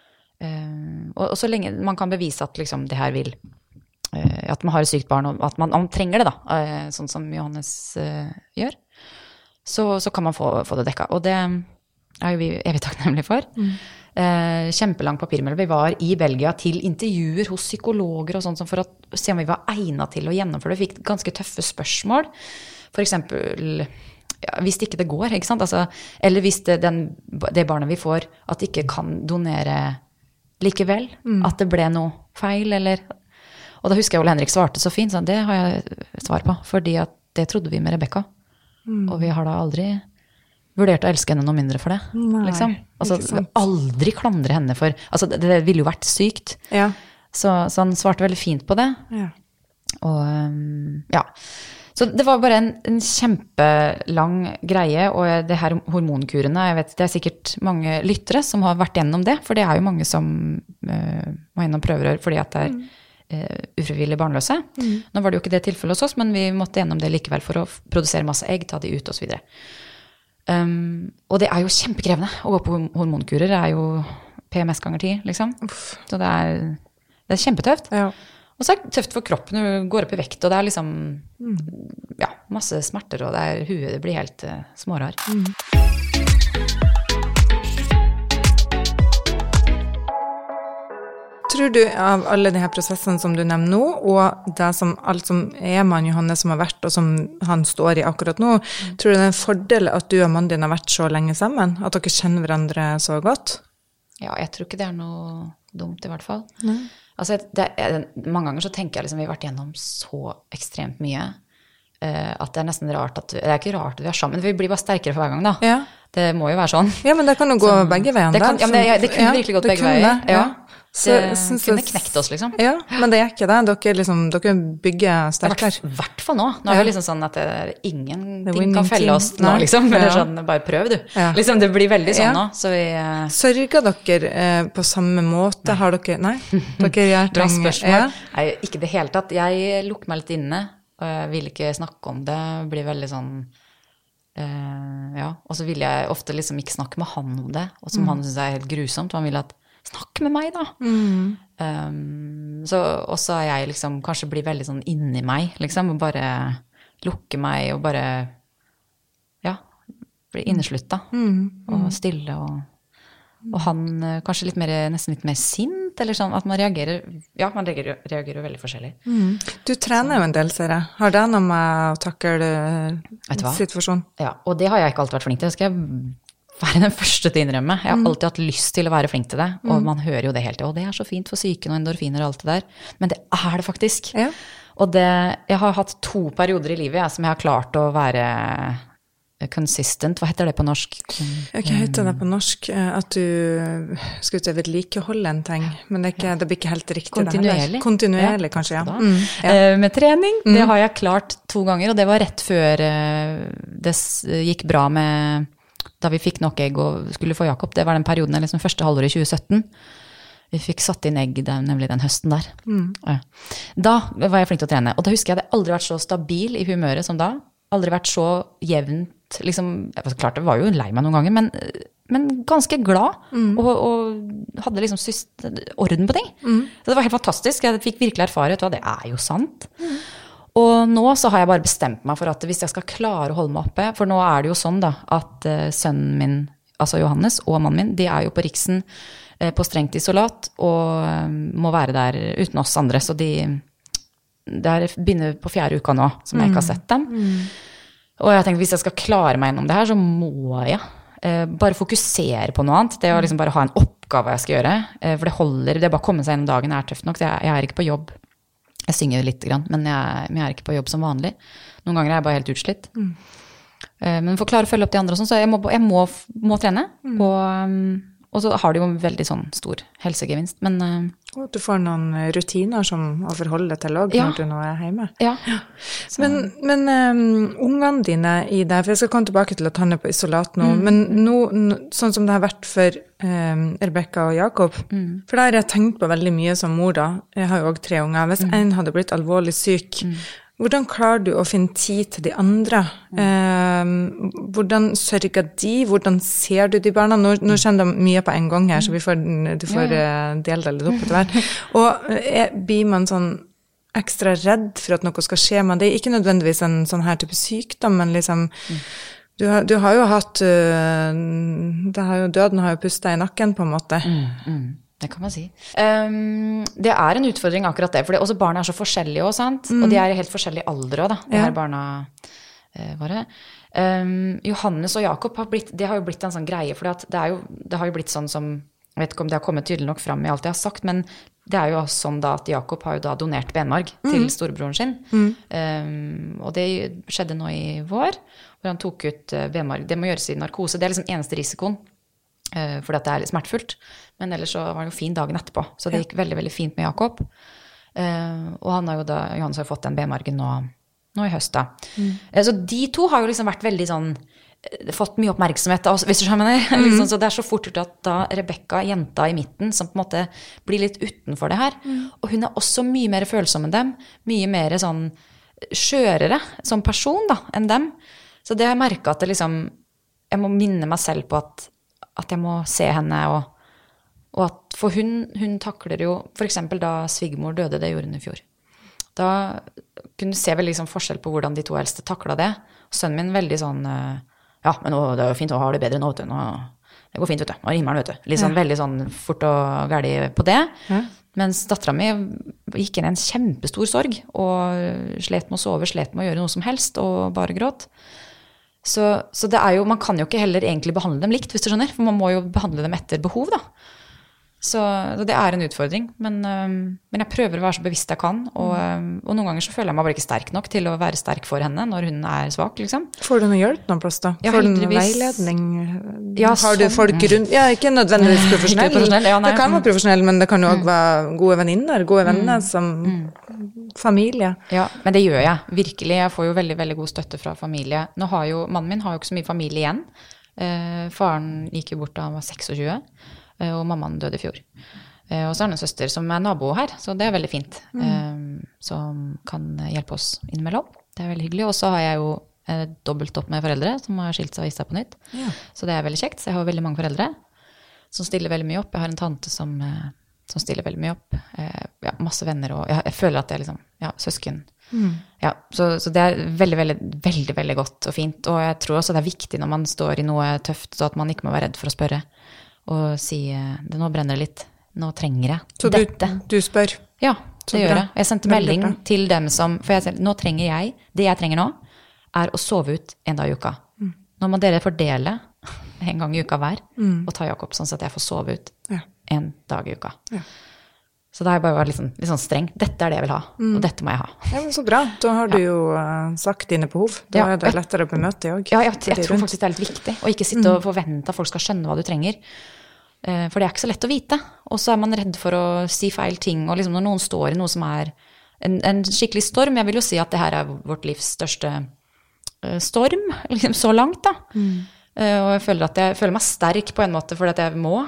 øh, og, og så lenge man kan bevise at liksom det her vil, øh, at man har et sykt barn, og at man, man trenger det da, øh, sånn som Johannes øh, gjør, Så, så kan man få, få det dekket. Og det er jo vi evig takknemlige for. Mm. Eh, kjempelang papirmølle. Vi var i Belgia til intervjuer hos psykologer og sånt, for å se om vi var egnet til å gjennomføre det. Vi fikk ganske tøffe spørsmål. For eksempel, ja, hvis ikke det går, ikke sant? Altså, eller hvis det, den, det barnet vi får, at det ikke kan donere likevel, mm. at det ble noe feil, eller... Og da husker jeg Ole Henrik svarte så fint, sånn, det har jeg svar på, fordi at det trodde vi med Rebecca. Mm. Og vi har da aldri vurdert å elske henne noe mindre for det. Nei, liksom. Altså, vi aldri klandre henne for... Altså, det, det ville jo vært sykt. Ja. Så, så han svarte veldig fint på det. Ja. Og um, ja... Så det var bare en, en kjempelang greie, og det her hormonkurene, jeg vet, det er sikkert mange lyttere som har vært gjennom det, for det er jo mange som uh, må gjennom prøverør fordi at det er uh, ufrivillig barnløse. Mm. Nå var det jo ikke det tilfellet hos oss, men vi måtte gjennom det likevel for å produsere masse egg, ta de ut og så videre. Um, og det er jo kjempekrevende å gå på hormonkurer, det er jo P M S ganger ti, liksom. Uff. Så det er, det er kjempetøft. Ja. Og så er det tøft for kroppen, du går opp i vekt, og det er liksom, ja, masse smerter, og det er huet, det blir helt uh, smårar. Mm. Tror du av alle de her prosessene som du nevner nå, og det som, alt som er man Johannes som har vært, og som han står i akkurat nå, mm. tror du det er en fordel at du og mannen din har vært så lenge sammen? At dere kjenner hverandre så godt? Ja, jeg tror ikke det er noe dumt i hvert fall. Mm. Altså, det er, mange ganger så tenker jeg liksom, vi har vært gjennom så ekstremt mye, uh, at det er nesten rart at, det er ikke rart at vi er sammen, vi blir bare sterkere for hver gang da. Ja. Det må jo være sånn. Ja, men det kan jo gå så, begge veiene. Det, kan, ja, det, det kunne ja, virkelig gått begge veier. Ja. Ja. Så, det synes kunne knekt oss, liksom. Ja, men det er ikke det. Dere, liksom, dere bygger sterkere. I hvert fall nå. Nå er det liksom sånn at det, ingen ting kan felle oss nå, liksom. Eller ja. Sånn, bare prøv, du. Ja. Liksom, det blir veldig sånn ja. Nå. Så vi, uh... Sørger dere eh, på samme måte? Nei. Har dere, nei? Dere gjør ting. Spørsmål. Ja. Nei, ikke det hele tatt. Jeg lukker meg litt inne, og jeg vil ikke snakke om det. Blir veldig sånn... Uh, ja, og så vil jeg ofte liksom ikke snakke med han om det, og som mm. han synes er helt grusomt, han vil at snakk med meg da mm. um, så også er jeg liksom kanskje blir veldig sånn inni meg liksom, og bare lukke meg og bare ja, bli inneslutta mm. og stille og, og han kanskje litt mer, nesten litt mer sint eller sånn, at man reagerer ja, man reagerer, reagerer veldig forskjellig mm. Du trener jo en del, ser jeg. Har det noe med å takle situasjonen? Ja, og det har jeg ikke alltid vært flink til, det skal jeg være den første til å innrømme. Jeg har alltid hatt lyst til å være flink til det, og man hører jo det helt til, og det er så fint for psyken og endorfiner og alt det der, men det er det faktisk. Ja. Og det, jeg har hatt to perioder i livet ja, som jeg har klart å være consistent, hva heter det på norsk? Hva heter det på norsk? At du skal ut og vedlikeholde en ting, men det, er ikke, det blir ikke helt riktig. Kontinuerlig. Kontinuerlig, ja. Kanskje, ja. Mm, ja. Med trening, det har jeg klart to ganger, og det var rett før det gikk bra med, da vi fikk nok egg og skulle få Jakob, det var den perioden, liksom første halvår i tjue sytten. Vi fikk satt inn egg, nemlig den høsten der. Mm. Da var jeg flink til å trene, og da husker jeg det aldri vært så stabil i humøret som da, aldri vært så jevnt, liksom, klart det var jo lei meg noen ganger, men, men ganske glad, mm. og, og hadde liksom syst, orden på ting. Mm. Så det var helt fantastisk, jeg fikk virkelig erfare, vet du hva, det er jo sant. Mm. Og nå så har jeg bare bestemt meg for at hvis jeg skal klare å holde meg oppe, for nå er det jo sånn da, at uh, sønnen min, altså Johannes og mannen min, de er jo på Riksen uh, på strengt isolat, og uh, må være der uten oss andre, så de, det er begynner på fjerde uka nå, som jeg ikke har sett dem. Mm. Og jeg tenkte, hvis jeg skal klare meg gjennom det her, så må jeg eh, bare fokusere på noe annet. Det er å liksom bare ha en oppgave jeg skal gjøre. Eh, for det holder, det er bare å komme seg gjennom dagen er tøft nok. Jeg, jeg er ikke på jobb. Jeg synger litt grann, men jeg, men jeg er ikke på jobb som vanlig. Noen ganger er jeg bare helt utslitt. Mm. Eh, men for å klare å følge opp de andre og sånn, så jeg må, jeg må, må trene. Mm. Og, og så har det jo en veldig sånn stor helsegevinst. Men, eh, og du får noen rutiner som å forholde deg til også, ja. Når du nå er hjemme. Ja. Men, men um, ungene dine i det, for jeg skal komme tilbake til at han er på isolat nå, mm. men nå, sånn som det har vært for um, Rebecca og Jakob, mm. for da har jeg tenkt på veldig mye som mor da. Jeg har jo også tre unger. Hvis mm. en hadde blitt alvorlig syk, mm. hvordan klarer du å finne tid til de andre? Um, hvordan sørger de? Hvordan ser du de barna? Nå, nå kjenner de mye på en gang her, så vi får, du får ja, ja. dele det litt opp etter hvert. Og er, blir man sånn ekstra redd for at noe skal skje med det? Ikke nødvendigvis en sånn her type sykdom, men liksom, mm. du, har, du har jo hatt, det har jo, døden har jo pustet i nakken på en måte. Mm, mm. Det kan man si. Um, det er en utfordring akkurat det, for også barna er så forskjellige også, sant? Mm. Og de er i helt forskjellige aldre også, da, de ja. Her barna uh, våre. Um, Johannes og Jakob har blitt, det har jo blitt en sånn greie, for det, er jo, det har jo blitt sånn som, jeg vet ikke om det har kommet tydelig nok frem i alt jeg har sagt, men det er jo sånn da at Jakob har jo da donert benmarg mm. til storebroren sin. Mm. Um, og det skjedde nå i vår, hvor han tok ut benmarg. Det må gjøres i narkose, det er liksom eneste risikoen. Uh, fordi at det er litt smertefullt, men ellers så var det jo fin dagen etterpå, så det gikk veldig, veldig fint med Jakob. Uh, og han har jo da, Johannes har fått den benmargen nå, nå i høst da. Mm. Uh, så de to har jo liksom vært veldig sånn, uh, fått mye oppmerksomhet, også, hvis du skjønner det, mm. liksom, så det er så fort gjort at da Rebecca, jenta i midten, som på en måte blir litt utenfor det her, mm. og hun er også mye mer følsom enn dem, mye mer sånn skjørere som person da, enn dem. Så det har jeg merket at det liksom, jeg må minne meg selv på at at jeg må se henne, og, og at for hun, hun takler jo, for eksempel da Svigmor døde, det gjorde hun i fjor. Da kunne du se vel liksom forskjell på hvordan de to eldste taklet det. Og sønnen min veldig sånn, ja, men nå, det er jo fint å ha det bedre nå, vet du. Nå, det går fint, vet du. Nå er himmelen, vet du. Litt sånn ja. Veldig sånn fort og gærlig på det. Ja. Mens datteren min gikk inn i en kjempestor sorg, og slet med å sove, slet med å gjøre noe som helst, og bare gråt. Så, så det er jo, man kan jo ikke heller egentlig behandle dem likt, hvis du skjønner, for man må jo behandle dem etter behov da. Så, så det er en utfordring, men, um, men jeg prøver å være så bevisst jeg kan, og, um, og noen ganger så føler jeg meg bare ikke sterk nok til å være sterk for henne når hun er svak, liksom. Får du noe hjelp noen plass da? Ja, får du noen veiledning? Ja, har du folk rundt? Ja, ikke nødvendigvis profesjonell. Ikke profesjonell. Ja, nei, det kan være profesjonell, men det kan jo også mm. være gode venninner, gode venner mm. som mm. familie. Ja, men det gjør jeg, virkelig. Jeg får jo veldig, veldig god støtte fra familie. Nå har jo, mannen min har jo ikke så mye familie igjen. Uh, faren gikk jo bort da han var seksogtjue, og mammaen døde i fjor. Og så er det en søster som er nabo her, så det er veldig fint, mm. um, som kan hjelpe oss innimellom. Det er veldig hyggelig. Og så har jeg jo eh, dobbelt opp med foreldre som har skilt seg og vist seg på nytt. Ja. Så det er veldig kjekt. Så jeg har veldig mange foreldre som stiller veldig mye opp. Jeg har en tante som, eh, som stiller veldig mye opp. Eh, ja, masse venner, og jeg, jeg føler at det er liksom, ja, søsken. Mm. Ja, så, så det er veldig, veldig, veldig, veldig godt og fint. Og jeg tror også det er viktig når man står i noe tøft, så at man ikke må være redd for å spørre. Og si, det nå brenner det litt, nå trenger jeg så dette. Så du, du spør? Ja, det så gjør jeg. Jeg sendte melding til dem som, for jeg sier, nå trenger jeg, det jeg trenger nå, er å sove ut en dag i uka. Mm. Nå må dere fordele en gang i uka hver, Mm. og ta Jakob sånn så at jeg får sove ut Ja. en dag i uka. Ja. Så da har jeg bare vært litt sånn, litt sånn streng. Dette er det jeg vil ha, Mm. og dette må jeg ha. Ja, men så bra. Da har du jo uh, sagt dine behov. Da Ja. er det lettere å bemøte det også. Ja, jeg, for jeg de tror rundt. faktisk det er litt viktig, å ikke sitte og forvente at folk skal skjønne hva du trenger. Eh, For det er ikke så lett å vite. Og så er man redd for å si feil ting, og liksom når noen står i noe som er en, en skikkelig storm, jeg vil jo si at det her er vårt livs største eh, storm, liksom så langt da. Eh, Og jeg føler at jeg føler meg sterk på en måte, fordi at jeg må.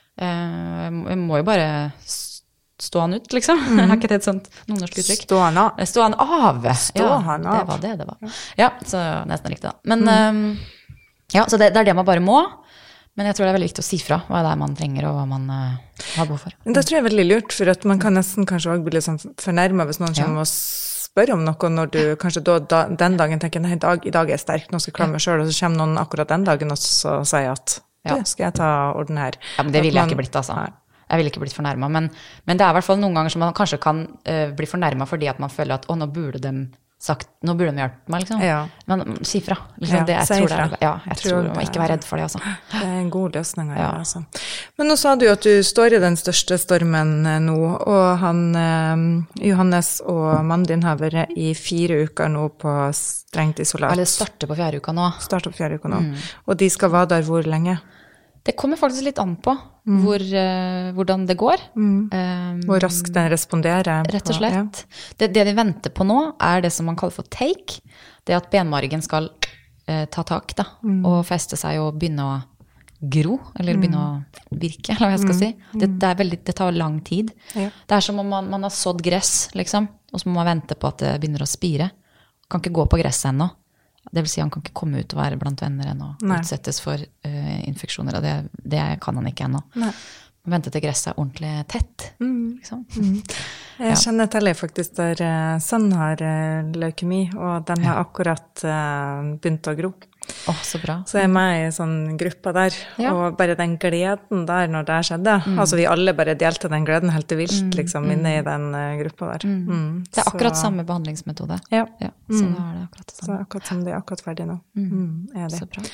Eh, Jeg må jo bare s- stå han ut, liksom. Er ikke det et sånt nordnorsk uttrykk? Stå han av. Stå han av. Stå ja, han av. Det var det det var. Ja, så nesten riktig da. Men, ehm, ja, så det, det er det man bare må. Men jeg tror det er veldig viktig å si fra hva det er man trenger, og hva man eh, har behov for. Men det tror jeg er veldig lurt, for at man kan nesten kanskje også bli litt sånn fornærmet hvis noen Ja. kommer og spør om noe, når du kanskje da, da, den dagen tenker, nei, i dag, i dag er jeg sterk, nå skal jeg klare meg selv, og så kommer noen akkurat den dagen, og så sier jeg at, du, Ja. skal jeg ta orden her? Ja, men det At ville jeg man- ikke blitt, altså. Nei. Jeg ville ikke blitt fornærmet, men, men det er i hvert fall noen ganger som man kanskje kan eh, bli fornærmet fordi at man føler at, å, nå burde de sagt, nå burde de hjulpet meg, liksom. Ja. Men mm, si fra. Liksom, Ja, det, jeg si tror det fra. er, ja, jeg Jeg tror tror, det man er- ikke være redd for det, altså. Det er en god løsning. Ja. Altså. Men nå sa du jo at du står i den største stormen eh, nå, og han, eh, Johannes og mannen din har vært i fire uker nå på strengt isolat. Eller starte på fjerde uka nå. Starter på fjerde uka nå. Mm. Og de skal være der hvor lenge? Det kommer faktisk litt an på hvor, eh, hvordan det går. Eh, Hvor raskt den responderer? Rett på- og slett. Det, det de venter på nå, er det som man kaller for take. Det at benmargen skal eh, ta tak da, og feste seg og begynne å gro, eller begynne å virke, eller hva jeg skal si. Det, det, er veldig, det tar lang tid. Ja. Det er som om man, man har sådd gress, liksom, og så må man vente på at det begynner å spire. Kan ikke gå på gresset ennå. Det vil si han kan ikke komme ut og være blant venner ennå, og Nei. utsettes for eh, infeksjoner, og det, det kan han ikke ennå. Nei. Vente til gresset er ordentlig tett, liksom. Jeg kjenner til det faktisk der eh, sønnen har eh, leukemi, og den har akkurat eh, begynt å gro. Åh, så bra. Så jeg er med i en sånn gruppe der, Ja. og bare den gleden der når det skjedde, altså vi alle bare delte den gleden helt vilt, liksom, inne i den uh, gruppa der. Mm. Det er akkurat Så- samme behandlingsmetode. Ja, Ja, så da er det akkurat det så samme. akkurat som de er akkurat ferdig nå. Mm. Er det. Så bra.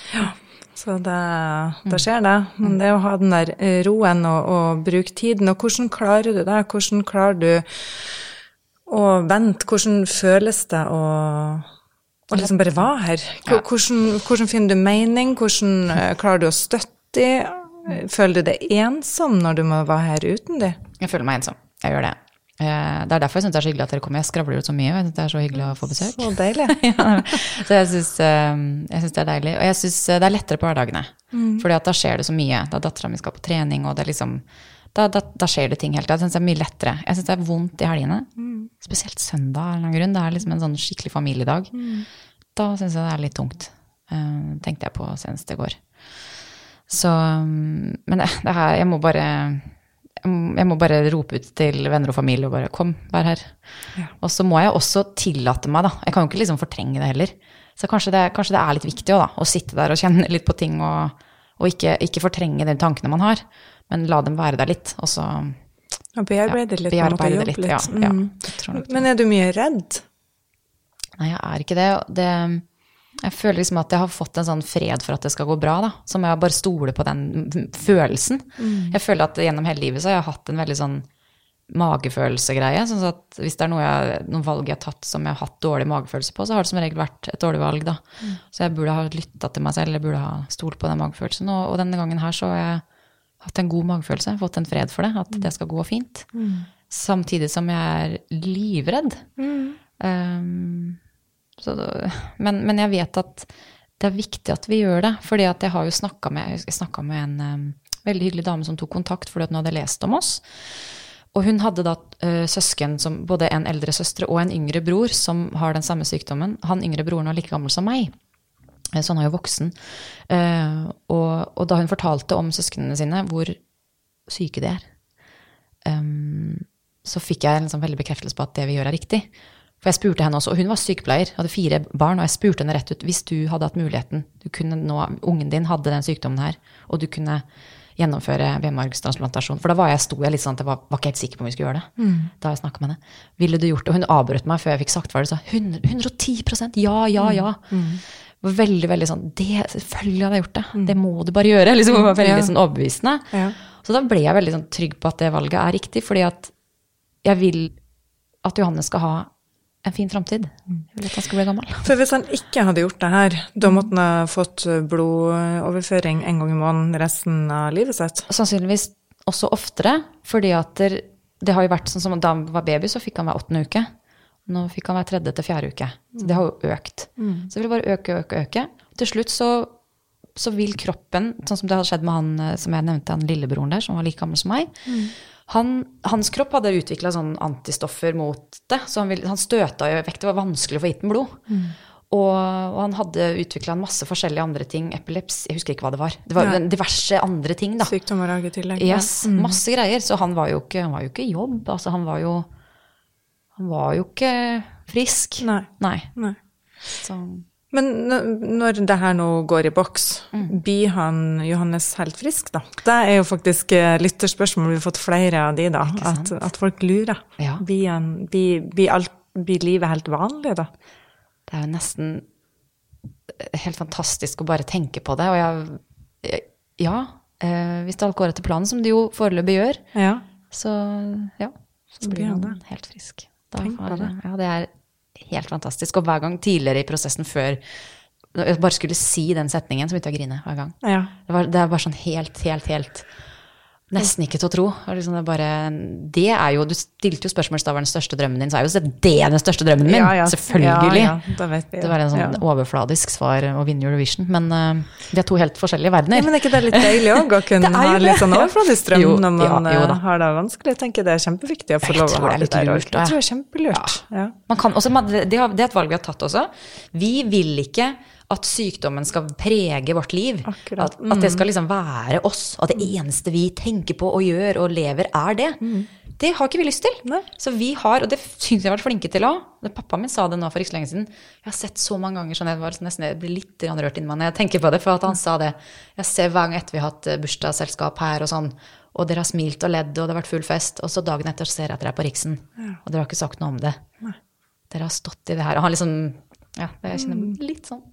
Så det, det skjer det, men det å ha den der eh, roen og, og bruke tiden, og hvordan klarer du det? Hvordan klarer du å vente? Hvordan føles det å, å liksom bare være her? Ja. Hvordan, hvordan finner du mening? Hvordan eh, klarer du å støtte i? Føler du deg ensom når du må være her uten det? Jeg føler meg ensom. Jeg gjør det. Eh, Det er derfor jeg synes det er så hyggelig at dere kommer. Jeg skravler ut så mye, og jeg synes det er så hyggelig å få besøk. Så deilig. Ja, så jeg synes, eh, jeg synes det er deilig. Og jeg synes eh, det er lettere på hverdagene. Fordi at da skjer det så mye. Da datteren min skal på trening, og det er liksom, da, da, da skjer det ting helt. Jeg synes det er mye lettere. Jeg synes det er vondt i helgene. Spesielt søndag av en eller annen grunn. Det er liksom en sånn skikkelig familiedag. Da synes jeg det er litt tungt. Eh, tenkte jeg på senest i går. Så, mm, men det, det her, jeg må bare... Jeg må bare rope ut til venner og familie og bare, kom, vær her. Ja. Og så må jeg også tillate meg da. Jeg kan jo ikke liksom fortrenge det heller. Så kanskje det, kanskje det er litt viktig også, da, å sitte der og kjenne litt på ting, og, og ikke, ikke fortrenge de tankene man har, men la dem være der litt, og så Og bearbeide litt, ja, på en måte, bearbeide jobbe det litt. litt. Ja, ja, Mm. jeg tror nok det. Men er du mye redd? Nei, jeg er ikke det. det. Jeg føler liksom at jeg har fått en sånn fred for at det skal gå bra, da. Som jeg bare stoler på den følelsen. Jeg føler at gjennom hele livet så har jeg hatt en veldig sånn magefølelsegreie. Sånn at hvis det er noe jeg, noen valg jeg har tatt som jeg har hatt dårlig magefølelse på, så har det som regel vært et dårlig valg, da. Så jeg burde ha lyttet til meg selv, jeg burde ha stolt på den magefølelsen. Og, og denne gangen her så har jeg hatt en god magefølelse, fått en fred for det, at det skal gå fint. Samtidig som jeg er livredd. Um, så da, men, men jeg vet at det er viktig at vi gjør det, fordi at jeg har jo snakket med, jeg snakket med en um, veldig hyggelig dame som tok kontakt fordi at hun hadde lest om oss. Og hun hadde da uh, søsken, som, både en eldre søstre og en yngre bror, som har den samme sykdommen. Han yngre broren var like gammel som meg, så han er jo voksen. Uh, og, og da hun fortalte om søsknene sine, hvor syke de er, um, så fikk jeg en sånn veldig bekreftelse på at det vi gjør er riktig. For jeg spurte henne også, og hun var sykepleier, hadde fire barn, og jeg spurte henne rett ut, hvis du hadde hatt muligheten, du kunne nå, ungen din hadde den sykdommen her, og du kunne gjennomføre benmargstransplantasjon, for da var jeg, sto jeg litt sånn at jeg var, var ikke helt sikker på om vi skulle gjøre det. Mm. Da har jeg snakket med henne. Ville du gjort det? Og hun avbrøt meg før jeg fikk sagt hva det, sa hundre og ti prosent, ja, ja, ja. Mm. var veldig, veldig sånn, det, selvfølgelig hadde jeg gjort det, mm. det må du bare gjøre, liksom, var veldig ja. sånn overbevisende. Ja. Så da ble jeg veldig sånn trygg på at det valget er riktig, fordi at jeg vil at Johannes skal ha en fin fremtid. Jeg vil at han skal bli gammel. For hvis han ikke hadde gjort det her, da måtte han ha fått blodoverføring en gang i måneden resten av livet sitt? Sannsynligvis også oftere, fordi at det, det har jo vært sånn som da han var baby, så fikk han hver åttende uke. Nå fikk han hver tredje til fjerde uke. Så det har jo økt. Mm. Så det vil bare øke, øke, øke. Til slutt så, så vil kroppen, sånn som det hadde skjedd med han, som jeg nevnte, han lillebroren der, som var like gammel som meg, mm. han, hans kropp hadde utviklet sånn antistoffer mot det, så han, vil, han støta jo vekk, det var vanskelig å få gitt den blod. Mm. Og, og han hadde utviklet en masse forskjellige andre ting, epileps, jeg husker ikke hva det var. Det var ja. diverse andre ting da. Sykdommer og tillegg. Yes, mm. masse greier, så han var jo ikke, han var jo ikke i jobb, altså han var jo Han var jo ikke frisk. Nei. Nei. Nei. Så. Men når det her nå går i boks, mm. blir han Johannes helt frisk da? Det er jo faktisk lytterspørsmål, vi har fått flere av de da, at, at folk lurer. Ja. Blir, han, blir, blir, alt, blir livet helt vanlig da? Det er jo nesten helt fantastisk å bare tenke på det, og jeg, ja, eh, hvis alt går etter planen, som det jo foreløpig gjør, ja. så ja, så, så blir han det. Helt frisk. Har, det. Ja, det er helt fantastisk. Og hver gang tidligere i prosessen før jeg bare skulle si den setningen, så begynte jeg å grine hver gang. Ja. Det, var, det er bare sånn helt, helt, helt nesten ikke til å tro. Liksom det, er bare, det er jo, du stilte jo spørsmålsstaveren den største drømmen din, så er jo det den største drømmen min. Ja, ja. Selvfølgelig. Ja, ja. Det, vet vi, ja. Det var en sånn ja. overfladisk svar å vinne Eurovision, men uh, det er to helt forskjellige verdener. Ja, men er ikke det litt deilig også, å kunne ha litt sånn overfladisk drøm jo, når man ja, jo, har det vanskelig? Jeg tenker det er kjempeviktig å få lov å ha det der. Lurt, jeg tror det er kjempelurt. Ja. Ja. Man kan også, det er et valg vi har tatt også. Vi vil ikke at sykdommen skal prege vårt liv, at, at det skal liksom være oss, at det eneste vi tenker på og gjør og lever er det. Mm. Det har ikke vi lyst til. Nei. Så vi har, og det synes jeg har vært flinke til også, pappa min sa det nå for ikke så lenge siden, jeg har sett så mange ganger sånn, jeg var nesten, jeg blir litt rørt inn når jeg tenker på det, for at han sa det, jeg ser hver gang etter vi har hatt bursdagsselskap her og sånn, og dere har smilt og ledd, og det har vært full fest, og så dagen etter så ser jeg at dere er på Riksen, ja. og dere har ikke sagt noe om det. Nei. Dere har stått i det her, og han liksom ja, jeg kjenner litt sånn.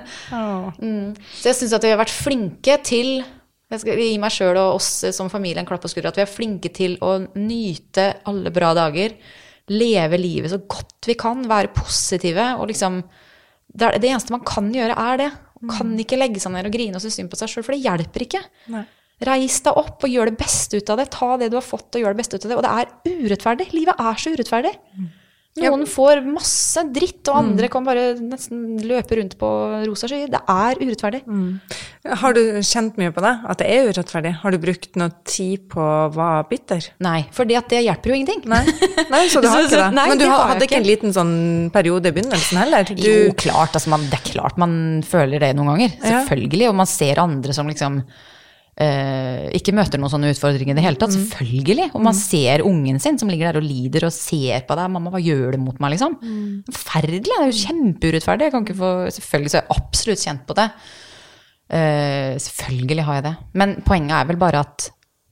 oh. mm. Så jeg synes at vi har vært flinke til, jeg skal gi meg selv og oss som familie en klapp på skuldra, at vi er flinke til å nyte alle bra dager, leve livet så godt vi kan, være positive, og liksom, det, er, det eneste man kan gjøre er det. Man kan ikke legge seg ned og grine og se synd på seg selv, for det hjelper ikke. Nei. Reis deg opp og gjør det beste ut av det, ta det du har fått og gjør det beste ut av det, og det er urettferdig, livet er så urettferdig. Mm. Noen får masse dritt, og andre mm. kan bare nesten løpe rundt på rosa sky. Det er urettferdig. Mm. Har du kjent mye på det, at det er urettferdig? Har du brukt noe tid på å være bitter? Nei, fordi at det hjelper jo ingenting. Nei, Nei så du har ikke det. Nei, men du har, hadde ikke en liten sånn periode i begynnelsen heller? Du... Jo, klart, altså man, det er klart man føler det noen ganger, selvfølgelig, og man ser andre som liksom... Uh, ikke møter noen sånne utfordringer i det hele tatt, mm. selvfølgelig. Og man ser ungen sin som ligger der og lider og ser på deg. Mamma, hva gjør det mot meg, liksom? Mm. Forferdelig, det er jo kjempeurettferdig. Jeg kan ikke få, selvfølgelig så er jeg absolutt kjent på det. Uh, selvfølgelig har jeg det. Men poenget er vel bare at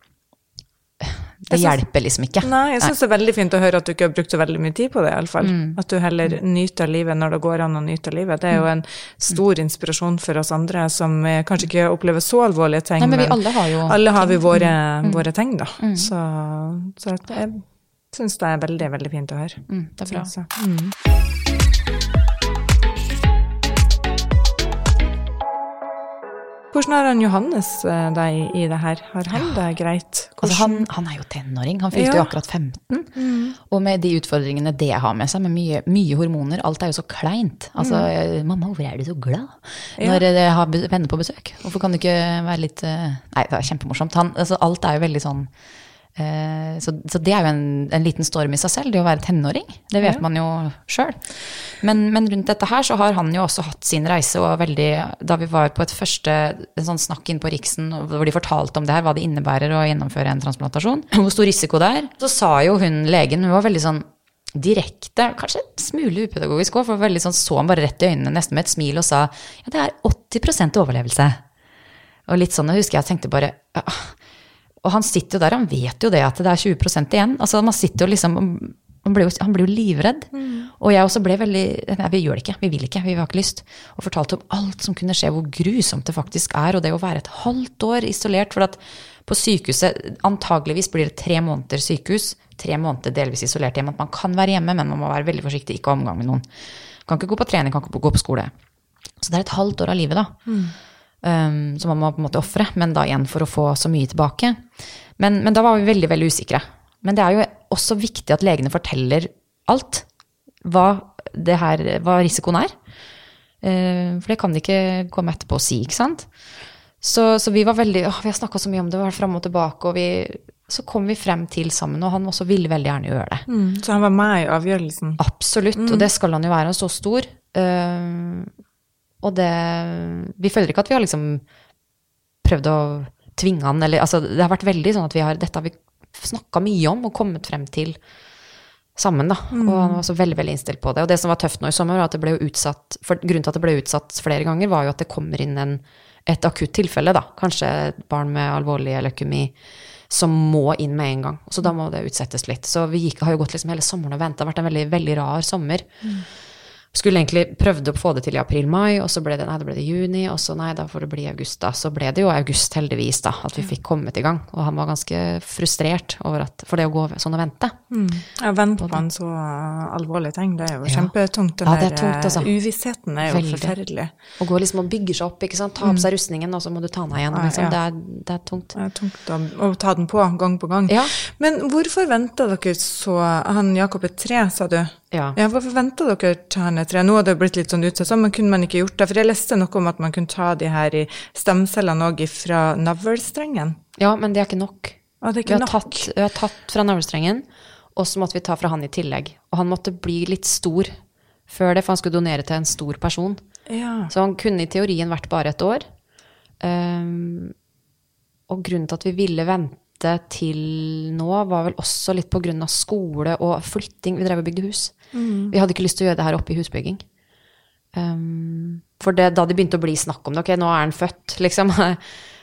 det synes, hjelper liksom ikke. Nei, jeg synes det er veldig fint å høre at du ikke har brukt så veldig mye tid på det i alle fall. Mm. At du heller nyter livet når det går an å nyte livet. Det er jo en stor inspirasjon for oss andre som kanskje ikke opplever så alvorlige ting. Nei, men vi alle har jo alle har vi våre, mm. våre ting da. Mm. Så, så jeg synes det er veldig, veldig fint å høre. Mm, det er bra. Så, mm. Hvordan har han Johannes deg i det her? Har han det greit? Altså han, han er jo tenåring, han fylte ja. jo akkurat femten, mm. og med de utfordringene det har med seg, med mye, mye hormoner, alt er jo så kleint. Altså, mm. mamma, hvorfor er du så glad ja. når jeg har venner på besøk? Hvorfor kan du ikke være litt... Nei, det er kjempemorsomt. Han, altså, alt er jo veldig sånn... Uh, så, så det er jo en, en liten storm i seg selv, det å være tenåring, det vet ja. man jo selv. Men, men rundt dette her så har han jo også hatt sin reise, og veldig, da vi var på et første en sånn snakk inn på Riksen, hvor de fortalte om det her, hva det innebærer å gjennomføre en transplantasjon, hvor stor risiko det er, så sa jo hun, legen, hun var veldig sånn direkte, kanskje et smule upedagogisk også, for veldig sånn, så han bare rett i øynene, nesten med et smil, og sa, ja, det er åtti prosent overlevelse. Og litt sånn, jeg husker jeg tenkte bare, ah, og han sitter jo der, han vet jo det at det er tjue prosent igjen. Altså man sitter jo liksom Han ble, jo, han ble jo livredd, mm. og jeg også ble veldig, nei, vi gjør det ikke, vi vil ikke, vi har ikke lyst, og fortalte om alt som kunne skje, hvor grusomt det faktisk er, og det å være et halvt år isolert, for at på sykehuset, antageligvis blir det tre måneder sykehus, tre måneder delvis isolert hjemme, at man kan være hjemme, men man må være veldig forsiktig, ikke ha omgang med noen. Kan ikke gå på trening, kan ikke gå på skole. Så det er et halvt år av livet da, mm. um, som man må på en måte offre, men da igjen for å få så mye tilbake. Men, men da var vi veldig, veldig usikre. Men det er jo også viktig at legene forteller alt, hva, det her, hva risikoen er. Uh, for det kan de ikke komme etterpå og si, ikke sant? Så, så vi var veldig, åh, vi har snakket så mye om det, vi var frem og tilbake, og vi, så kom vi frem til sammen, og han også ville veldig gjerne gjøre det. Mm, så han var med i avgjørelsen? Absolutt, mm. og det skal han jo være, så stor. Uh, og det, vi føler ikke at vi har liksom prøvd å tvinge han, eller, altså, det har vært veldig sånn at vi har, dette har vi snakket mye om og kommet frem til sammen da, mm. og han var så veldig, veldig innstilt på det. Og det som var tøft nå i sommer var at det ble jo utsatt, for grunnen til at det ble utsatt flere ganger var jo at det kommer inn en, et akutt tilfelle da, kanskje et barn med alvorlig leukemi som må inn med en gang, så da må det utsettes litt. Så vi gikk, har jo gått liksom hele sommeren og ventet, det har vært en veldig, veldig rar sommer. Mm. Skulle egentlig prøvde å få det til i april-mai, og så ble det, nei, det ble det juni, og så nei, da får det bli august da. Så ble det jo august heldigvis da, at vi fikk kommet i gang. Og han var ganske frustrert over at, for det å gå sånn og vente. Mm. Ja, vente på en så alvorlig ting, det er jo ja. Kjempetungt. Den ja, det er tungt, altså. Uvissheten er jo veldig. Forferdelig. Å gå liksom og bygge seg opp, ikke sant? Ta opp seg rustningen, og så må du ta den igjen. Liksom. Ja, ja. Det, er, det er tungt. Det er tungt å, å ta den på gang på gang. Ja. Men hvorfor ventet dere så, han Jakob er tre, sa du? Ja. Ja, hvorfor ventet dere til han er tre? Nå har det blitt litt sånn utsatt, men kunne man ikke gjort det? For jeg leste noe om at man kunne ta de her i stemcellene også fra navlestrengen. Ja, men det er ikke nok. Ah, det er ikke vi, har nok. tatt, vi har tatt fra navlestrengen, og så måtte vi ta fra han i tillegg. Og han måtte bli litt stor før det, for han skulle donere til en stor person. Ja. Så han kunne i teorien vært bare et år. Um, og grunnen til at vi ville vente til nå var vel også litt på grunn av skole og flytting. Vi drev og bygde hus. Mm. Vi hadde ikke lyst til å gjøre det her oppe i husbygging. Um, for det, da det begynte å bli snakk om det, ok, nå er han født, liksom, uh,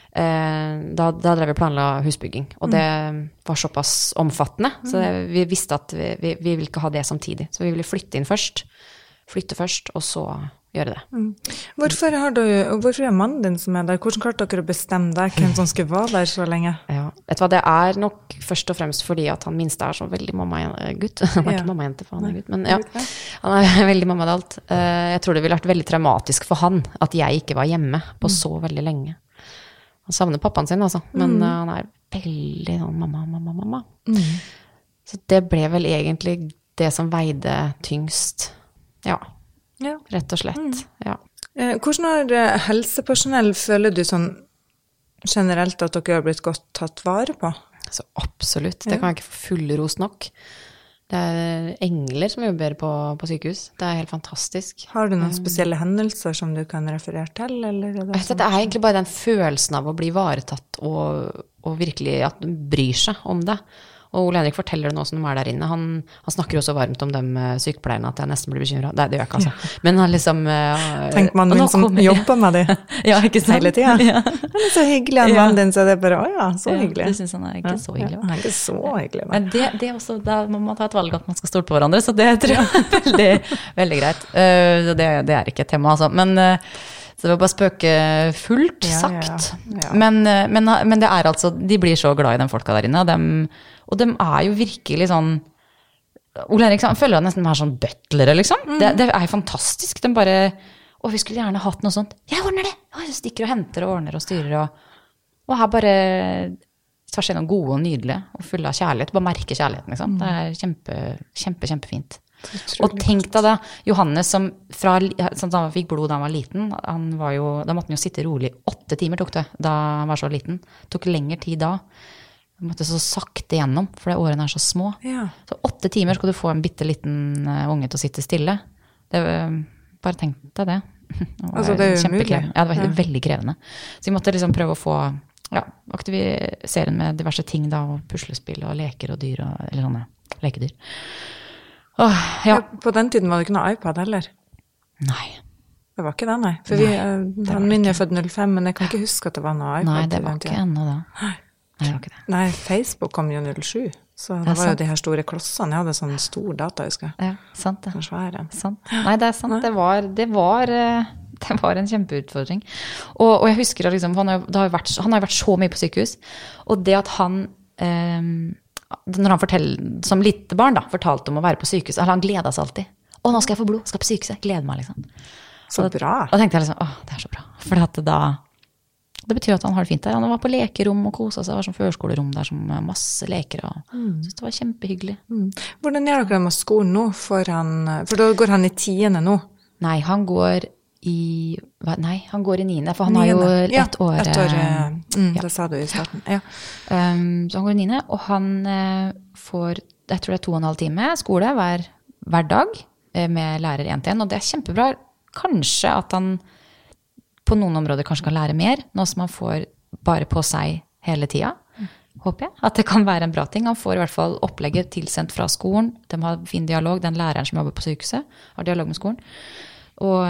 da, da drev vi planla husbygging. Og det var såpass omfattende, mm. så det, vi visste at vi, vi, vi ville ikke ha det samtidig. Så vi ville flytte inn først, flytte først, og så gjøre det. Mm. Hvorfor, har du, hvorfor er mannen din som er der? Hvordan klarte dere å bestemme deg hvem som skulle være der så lenge? Ja, vet du hva, det er nok først og fremst fordi at han minste er så veldig mamma-gutt. Han er ja. Ikke mamma-jente, for han er gutt, men ja, han er veldig mamma det alt. Jeg tror det ville vært veldig traumatisk for han at jeg ikke var hjemme på så veldig lenge. Han savner pappaen sin, altså, men mm. han er veldig sånn mamma, mamma, mamma. Mm. Så det ble vel egentlig det som veide tyngst, ja. Ja. Rett og slett, mm. ja. Eh, hvordan har helsepersonell føler du sånn generelt at dere har blitt godt tatt vare på? Så absolutt, det kan jeg ikke få fullrost nok. Det er engler som jobber på, på sykehus, det er helt fantastisk. Har du noen spesielle hendelser som du kan referere til? Eller er det, det, det er egentlig bare den følelsen av å bli varetatt og, og virkelig at du bryr seg om det. Og Ole Henrik forteller det nå som de er der inne. Han, han snakker også varmt om dem sykepleierne, at jeg nesten blir bekymret. Det, det gjør jeg ikke, altså. Men han liksom... Uh, Tenk mannen min som jobber med det ja, ikke sant? Hele tiden. Ja. Han er så hyggelig, han ja. Mannen din, så det er bare, å ja, så ja, hyggelig. Det synes han er ikke så hyggelig. Ja, han er ikke så hyggelig. Men det, det er også, da må man ta et valg at man skal stole på hverandre, så det tror jeg er veldig, veldig greit. Uh, det, det er ikke et tema, altså. Men... Uh, Så det var bare spøke fullt sagt. Ja, ja, ja. Men, men, men det er altså, de blir så glad i de folka der inne, og de, og de er jo virkelig sånn, Ole Henrik føler at nesten de er sånn bøtlere, liksom. Mm. Det, det er fantastisk. De bare, å, vi skulle gjerne hatt noe sånt. Jeg ordner det! Og jeg stikker og henter og ordner og styrer. Og, og her bare tar seg noen gode og nydelige, og fulle av kjærlighet. Bare merker kjærligheten, liksom. Det er kjempe, kjempe, kjempefint. Og tenk deg da, Johannes som fra, sånn han fikk blod da han var liten, han var jo, da måtte han jo sitte rolig, åtte timer tok det da han var så liten, tok lengre tid da, han måtte så sakte gjennom, for det årene er så små, ja. Så åtte timer skal du få en bitteliten unge til å sitte stille, det, bare tenk deg det, det var altså, det er jo mulig. Ja, det var ja. Veldig krevende, så vi måtte liksom prøve å få, ja, aktivisere med diverse ting da, og puslespill og leker og dyr, og, eller sånne lekedyr. Åh, ja. Ja, på den tiden var det ikke noe iPad heller. Nei. Det var ikke det, nei. For nei, vi, han min er født null fem, men jeg kan ikke huske at det var noe iPad. Nei, det var ikke ennå da. Nei. Nei, det var ikke det. Nei, Facebook kom jo null sju. Så det var jo de her store klossene, jeg hadde sånn stor data, husker jeg. Ja, sant det. Sånn svære. Sant. Nei, det er sant. Det var, det var, det var en kjempeutfordring. Og, og jeg husker at liksom, han, har, det har jo vært, han har jo vært så mye på sykehus, og det at han, eh, når han forteller, som lite barn da, fortalte om å være på sykehus, han gledet seg alltid. Å, nå skal jeg få blod, skal på sykehuset, gleder meg liksom. Så bra. Og da tenkte jeg liksom, åh, det er så bra. For at da... Det betyr at han har det fint der. Han var på lekerom og koset seg. Det var sånn førskolerom der som masse leker. Og mm. synes det var kjempehyggelig. Mm. Hvordan gjør dere med skolen nå? For, han, for da går han i tiende nå? Nei, han går i... Nei, han går i niende. For han niende. Har jo ja, ett år... ett år mm, ja. Det sa du i starten. Ja. Um, så han går i niende, og han uh, får, jeg tror det er to og en halv time skole hver, hver dag uh, med lærer en til en. Og det er kjempebra. Kanskje at han... på noen områder kanskje kan lære mer, nå som man får bare på seg hele tiden, håper jeg. At det kan være en bra ting. Han får i hvert fall opplegget tilsendt fra skolen. De har fin dialog, den læreren som jobber på sykehuset, har dialog med skolen. Og,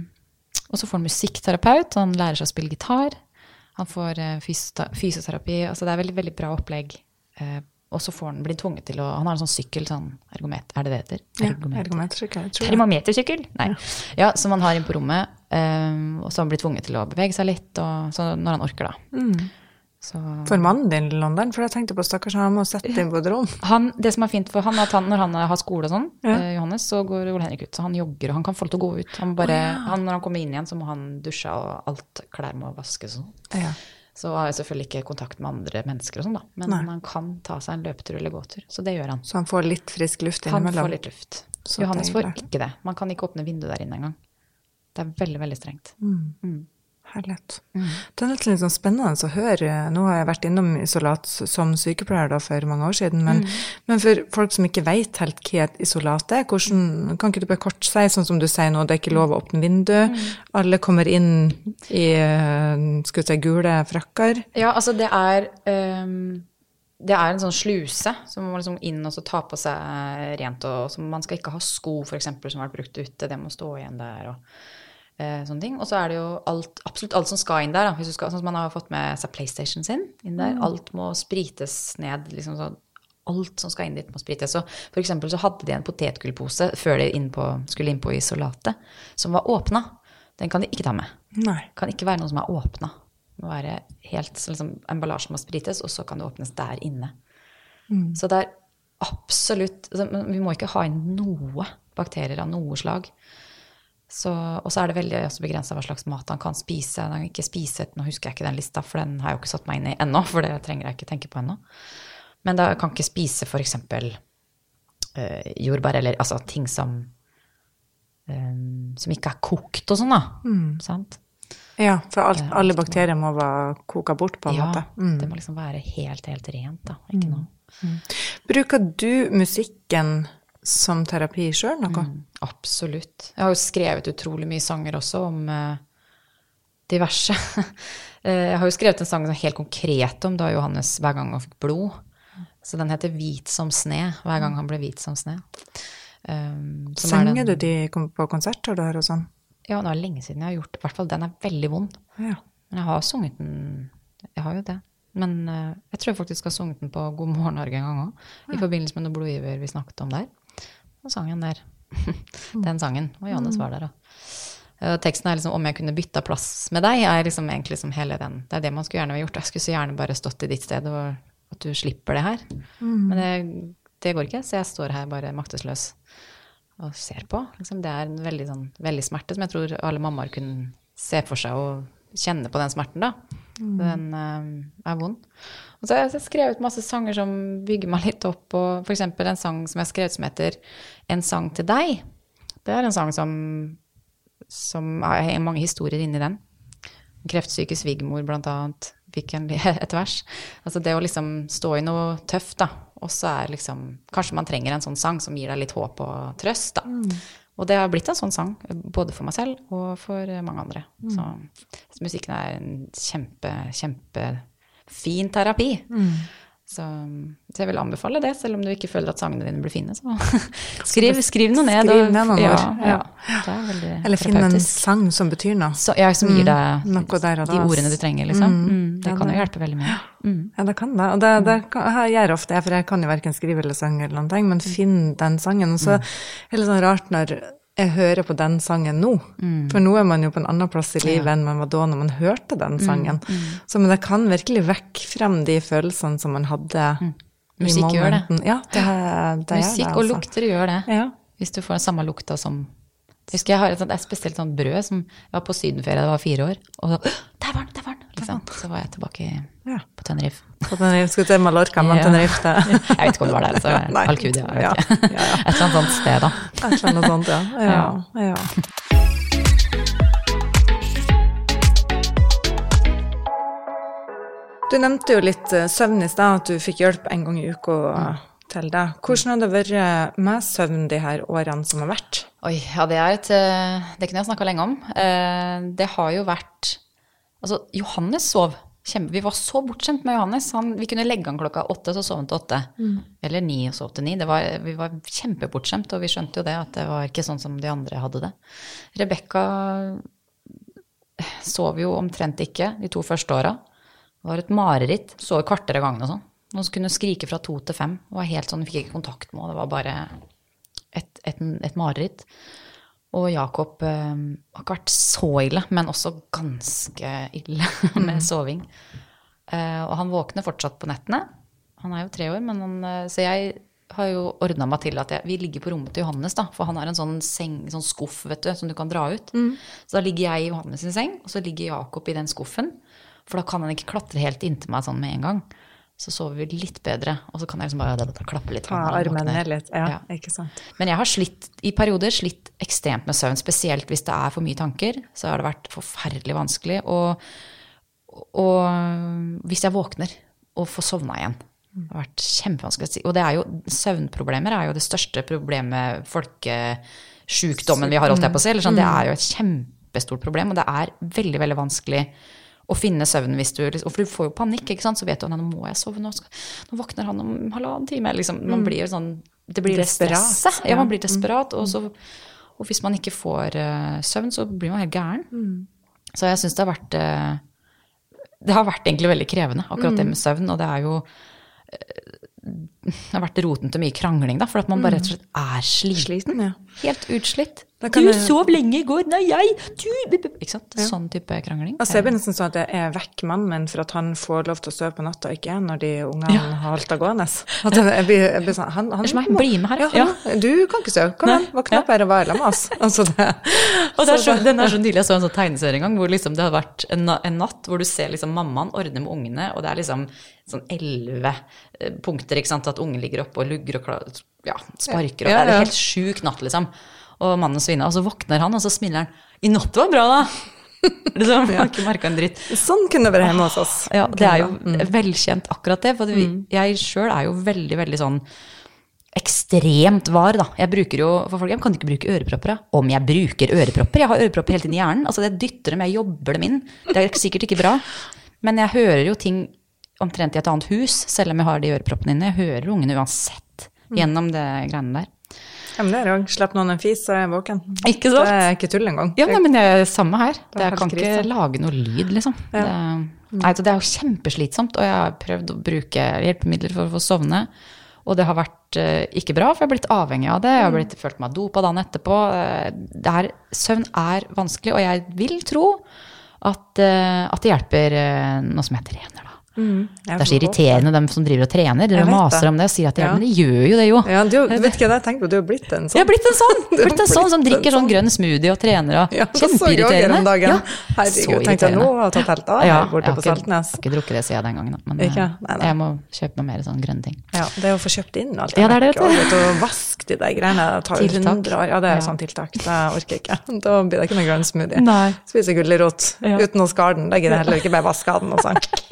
og så får han musikkterapeut, han lærer seg å spille gitar, han får fysioterapi, altså det er veldig, veldig bra opplegg. Og så får han bli tvunget til å, han har en sånn sykkel, sånn ergometer, er det det heter? Ergometer. Ja, ergometersykkel, tror jeg. Termometersykkel? Nei. Ja, som han har inn på rommet, um, og så har han blitt tvunget til å bevege seg litt, og, så når han orker da. Mm. Så, for mannen din i London, for jeg tenkte på stakkars, han må sette inn på et rom. Han, det som er fint for han, er at han, når han har skole og sånn, ja. uh, Johannes, så går Ole Henrik ut, så han jogger, og han kan få lov til å gå ut. Han bare, oh, ja. han, når han kommer inn igjen, så må han dusje, og alt klær må vaskes og sånn. Ja. Så har jeg selvfølgelig ikke kontakt med andre mennesker og sånn da, men Nei. Han kan ta seg en løpetur eller gåtur, så det gjør han. Så han får litt frisk luft innimellom? Han får litt luft. Så Johannes får ikke det. Man kan ikke åpne vinduet der inne en gang. Det er veldig, veldig strengt. Mm. Mm. Herlighet. Mm. Det er litt sånn spennende å høre. Nå har jeg vært innom isolat som sykepleier da for mange år siden, men, mm. men for folk som ikke vet helt hva et isolat er, hvordan, kan ikke du bare kort si, sånn som du sier nå, det er ikke lov å åpne vindu, mm. alle kommer inn i, skal vi si, gule frakker? Ja, altså det er, um, det er en sånn sluse, som man må liksom inn og så ta på seg rent, og så man skal ikke ha sko for eksempel som har vært brukt ute, det må stå igjen der, og sånne ting. Og så er det jo alt, absolutt alt som skal inn der, da. Hvis du skal, sånn som man har fått med seg PlayStation sin inn der. Mm. Alt må sprites ned, liksom så alt som skal inn dit må sprites. Så for eksempel så hadde de en potetgullpose før de inn på, skulle inn på isolatet, som var åpna. Den kan de ikke ta med. Nei. Kan ikke være noe som er åpna. Det må være helt, så liksom, emballasjen må sprites, og så kan det åpnes der inne. Mm. Så det er absolutt, altså, vi må ikke ha inn noe bakterier av noe slag. Så, og så er det veldig begrenset hva slags mat han kan spise. Han kan ikke spise, nå husker jeg ikke den lista, for den har jeg jo ikke satt meg inn i ennå, for det trenger jeg ikke tenke på ennå. Men da kan ikke spise for eksempel uh, jordbær, eller altså ting som, um, som ikke er kokt og sånn da, mm. sant? Ja, for alt, alle bakterier må være koka bort på en ja, måte. Ja, mm. det må liksom være helt, helt rent da, ikke noe. Mm. Bruker du musikken som terapi selv, noe? Mm, absolutt. Jeg har jo skrevet utrolig mye sanger også om uh, diverse. Jeg har jo skrevet en sang som er helt konkret om da Johannes hver gang han fikk blod. Så den heter Hvit som sne, hver gang han ble hvit som sne. Um, Sanger du de på konserter du har og sånn? Ja, det er lenge siden jeg har gjort det. I hvert fall den er veldig vond. Ja. Men jeg har sunget den, jeg har jo det. Men uh, jeg tror jeg faktisk har sunget den på God morgen Norge en gang også, ja. I forbindelse med noen blodgiver vi snakket om der. Og sangen der. Den sangen. Og Johannes var der da. Uh, teksten er liksom, om jeg kunne bytte plass med deg, er liksom egentlig som hele den. Det er det man skulle gjerne ha gjort. Jeg skulle så gjerne bare stått i ditt sted, og at du slipper det her. Mm. Men det, det går ikke, så jeg står her bare maktesløs og ser på. Liksom, det er en veldig, sånn, veldig smerte, som jeg tror alle mammaer kunne se for seg og kjenne på den smerten da. Mm. Den uh, er vond. Og så har jeg skrevet masse sanger som bygger meg litt opp, og for eksempel en sang som jeg har skrevet som heter En sang til deg. Det er en sang som, som har mange historier inni den. Kreftsyke svigermor blant annet fikk en, et vers. Altså det å liksom stå i noe tøft da, og så er liksom, kanskje man trenger en sånn sang som gir deg litt håp og trøst da. Mm. Og det har blitt en sånn sang, både for meg selv og for mange andre. Mm. Så, så musikken er en kjempe, kjempe fin terapi. Mm. Så, så jeg vil anbefale det, selv om du ikke føler at sangene dine blir fine. Så skriv, skriv noe ned. Skriv ned noen ja, ord. Ja, det er veldig Eller finn en sang som betyr noe. Så, ja, som gir deg mm, der de ordene du trenger, liksom. Mm, mm, det ja, kan det, jo hjelpe veldig mye. Mm. Ja, det kan det. Og det, det kan, jeg gjør ofte det, for jeg kan jo hverken skrive eller synge eller noen ting, men finn den sangen. Og så er det litt sånn rart når jeg hører på den sangen nå. Mm. For nå er man jo på en annen plass i livet ja. enn man var da når man hørte den sangen. Mm. Mm. Så men det kan virkelig vekke frem de følelsene som man hadde mm. Musikk gjør det. Ja, det, det Musikk det, og lukter gjør det. Ja. Hvis du får den samme lukta som... Jeg husker jeg har et, sånt, et spesielt sånt brød som jeg var på sydenferie, det var fire år, og så, der var den, der var den, liksom. Så var jeg tilbake ja. på Tenerife. På Tenerife, skulle til Mallorca, men ja. Tenerife det. Jeg vet ikke om det var der, så Alcudia, jeg vet ja. ikke. Ja, ja. Et eller annet sånt sted da. Et eller annet sånt, ja. Ja, ja. ja. Du nevnte jo litt søvn i sted, at du fikk hjelp en gang i uka mm. til det. Hvordan har det vært med søvn de her årene som har vært? Oi, ja, det er et, det kunne jeg snakket lenge om. Det har jo vært, altså Johannes sov, kjempe, vi var så bortskjemt med Johannes, han, vi kunne legge han klokka åtte, så sov han til åtte, mm. eller ni og sov til ni, det var, vi var kjempebortskjemt, og vi skjønte jo det, at det var ikke sånn som de andre hadde det. Rebecca sov jo omtrent ikke de to første årene, det var et mareritt, så i kvarter av gangen og sånn. Nå kunne hun skrike fra to til fem. Det var helt sånn, hun fikk ikke kontakt med henne. Det var bare et, et, et mareritt. Og Jakob eh, har ikke vært så ille, men også ganske ille med soving. Eh, og han våkner fortsatt på nettene. Han er jo tre år, men han, så jeg har jo ordnet meg til at jeg, vi ligger på rommet til Johannes da, for han har en sånn, seng, sånn skuff, vet du, som du kan dra ut. Mm. Så da ligger jeg i Johannes sin seng, og så ligger Jakob i den skuffen. For da kan han ikke klatre helt inntil meg sånn med en gang. Så sover vi litt bedre, og så kan jeg liksom bare klappe litt. Ta armen ned litt, ja, ja, ikke sant. Men jeg har slitt, i perioder slitt ekstremt med søvn, spesielt hvis det er for mye tanker, så har det vært forferdelig vanskelig. Og, og hvis jeg våkner og får sovna igjen, det har vært kjempevanskelig. Og det er jo, søvnproblemer er jo det største problemet, folkesjukdommen vi har holdt der på å si, eller sånn, det er jo et kjempestort problem, og det er veldig, veldig vanskelig å finne søvn hvis du, for du får jo panikk, ikke sant? Så vet du, nå må jeg sove, nå, skal, nå våkner han om halvannen time, liksom, man blir jo sånn, det blir det stresset, ja, man blir desperat, og, så, og hvis man ikke får uh, søvn, så blir man helt gæren. Mm. Så jeg synes det har vært, uh, det har vært egentlig veldig krevende, akkurat det med søvn, og det er jo, uh, det har vært roten til mye krangling da, for at man bare rett og slett er sliten, sliten ja. Helt utslitt. Du jeg... sov lenge i går, nei jeg, du, ikke sant? Ja. Sånn type krangling. Altså jeg blir nesten sånn at jeg er vekk mannen min for at han får lov til å sove på natta, ikke jeg, når de ungene ja. Har holdt av gående. At jeg blir, jeg blir sånn, han, han må, bli med her. Ja, han, ja. Du kan ikke sove, kom igjen, våkne opp her og være med oss. Altså det, og det er så, den er så nydelig, jeg så en sånn tegneserie en gang, hvor liksom det har vært en, en natt, hvor du ser liksom mammaen ordne med ungene, og det er liksom sånn elleve punkter, ikke sant, at ungen ligger oppe og lugger og ja, sparker, og ja, ja, ja. Det er helt sjuk natt liksom. Og mannen svinner, og så våkner han, og så smiler han. I natt var bra da! Liksom, jeg har ikke merket en dritt. Sånn kunne det være hjemme hos oss. Ja, det er jo mm. velkjent akkurat det, for vi, jeg selv er jo veldig, veldig sånn ekstremt var da. Jeg bruker jo, for folk, jeg kan ikke bruke ørepropper. Om jeg bruker ørepropper, jeg har ørepropper helt inn i hjernen, altså det dytter dem, jeg jobber dem inn. Det er sikkert ikke bra, men jeg hører jo ting omtrent i et annet hus, selv om jeg har de øreproppene inne. Jeg hører ungene uansett gjennom det greiene der. Ja, men det er jo, slapp noen en fis, så er jeg våken. Ikke sant? Det er ikke tull en gang. Ja, nei, men det er samme her. Det jeg kan krise. Ikke lage noe lyd, liksom. Ja. Det, nei, det er jo kjempeslitsomt, og jeg har prøvd å bruke hjelpemidler for å få sovne, og det har vært uh, ikke bra, for jeg har blitt avhengig av det, jeg har blitt, følt meg dopa dagen etterpå. Det her, søvn er vanskelig, og jeg vil tro at, uh, at det hjelper uh, noe som jeg trener da. Mm, det er så irriterende dem som driver og trener, de maser om det og sier at de, ja. Men de gjør jo det jo. Ja, du, du vet ikke hva jeg tenker på, du har blitt en sånn. Jeg har blitt en sånn, blitt en sånn som drikker sånn grønn smoothie og trener og ja, kjempeirriterende. Ja, herregud, tenkte jeg nå har tatt helt av ja, her borte på Saltnes. Jeg har ikke drukket det siden jeg den gangen, men ikke? Nei, nei. Jeg må kjøpe noe mer sånn grønne ting. Ja, det er å få kjøpt inn alt. Ja, det er det. Og, og vask de der greiene, tar hundre år. Ja, det er ja. Sånn tiltak, det orker jeg ikke. Da blir det ikke noe grønn smoothie. Nei. Spiser gullerot ja. Uten å skade den, det gidder heller ikke bare vaske den og sånn. Kjør den inn.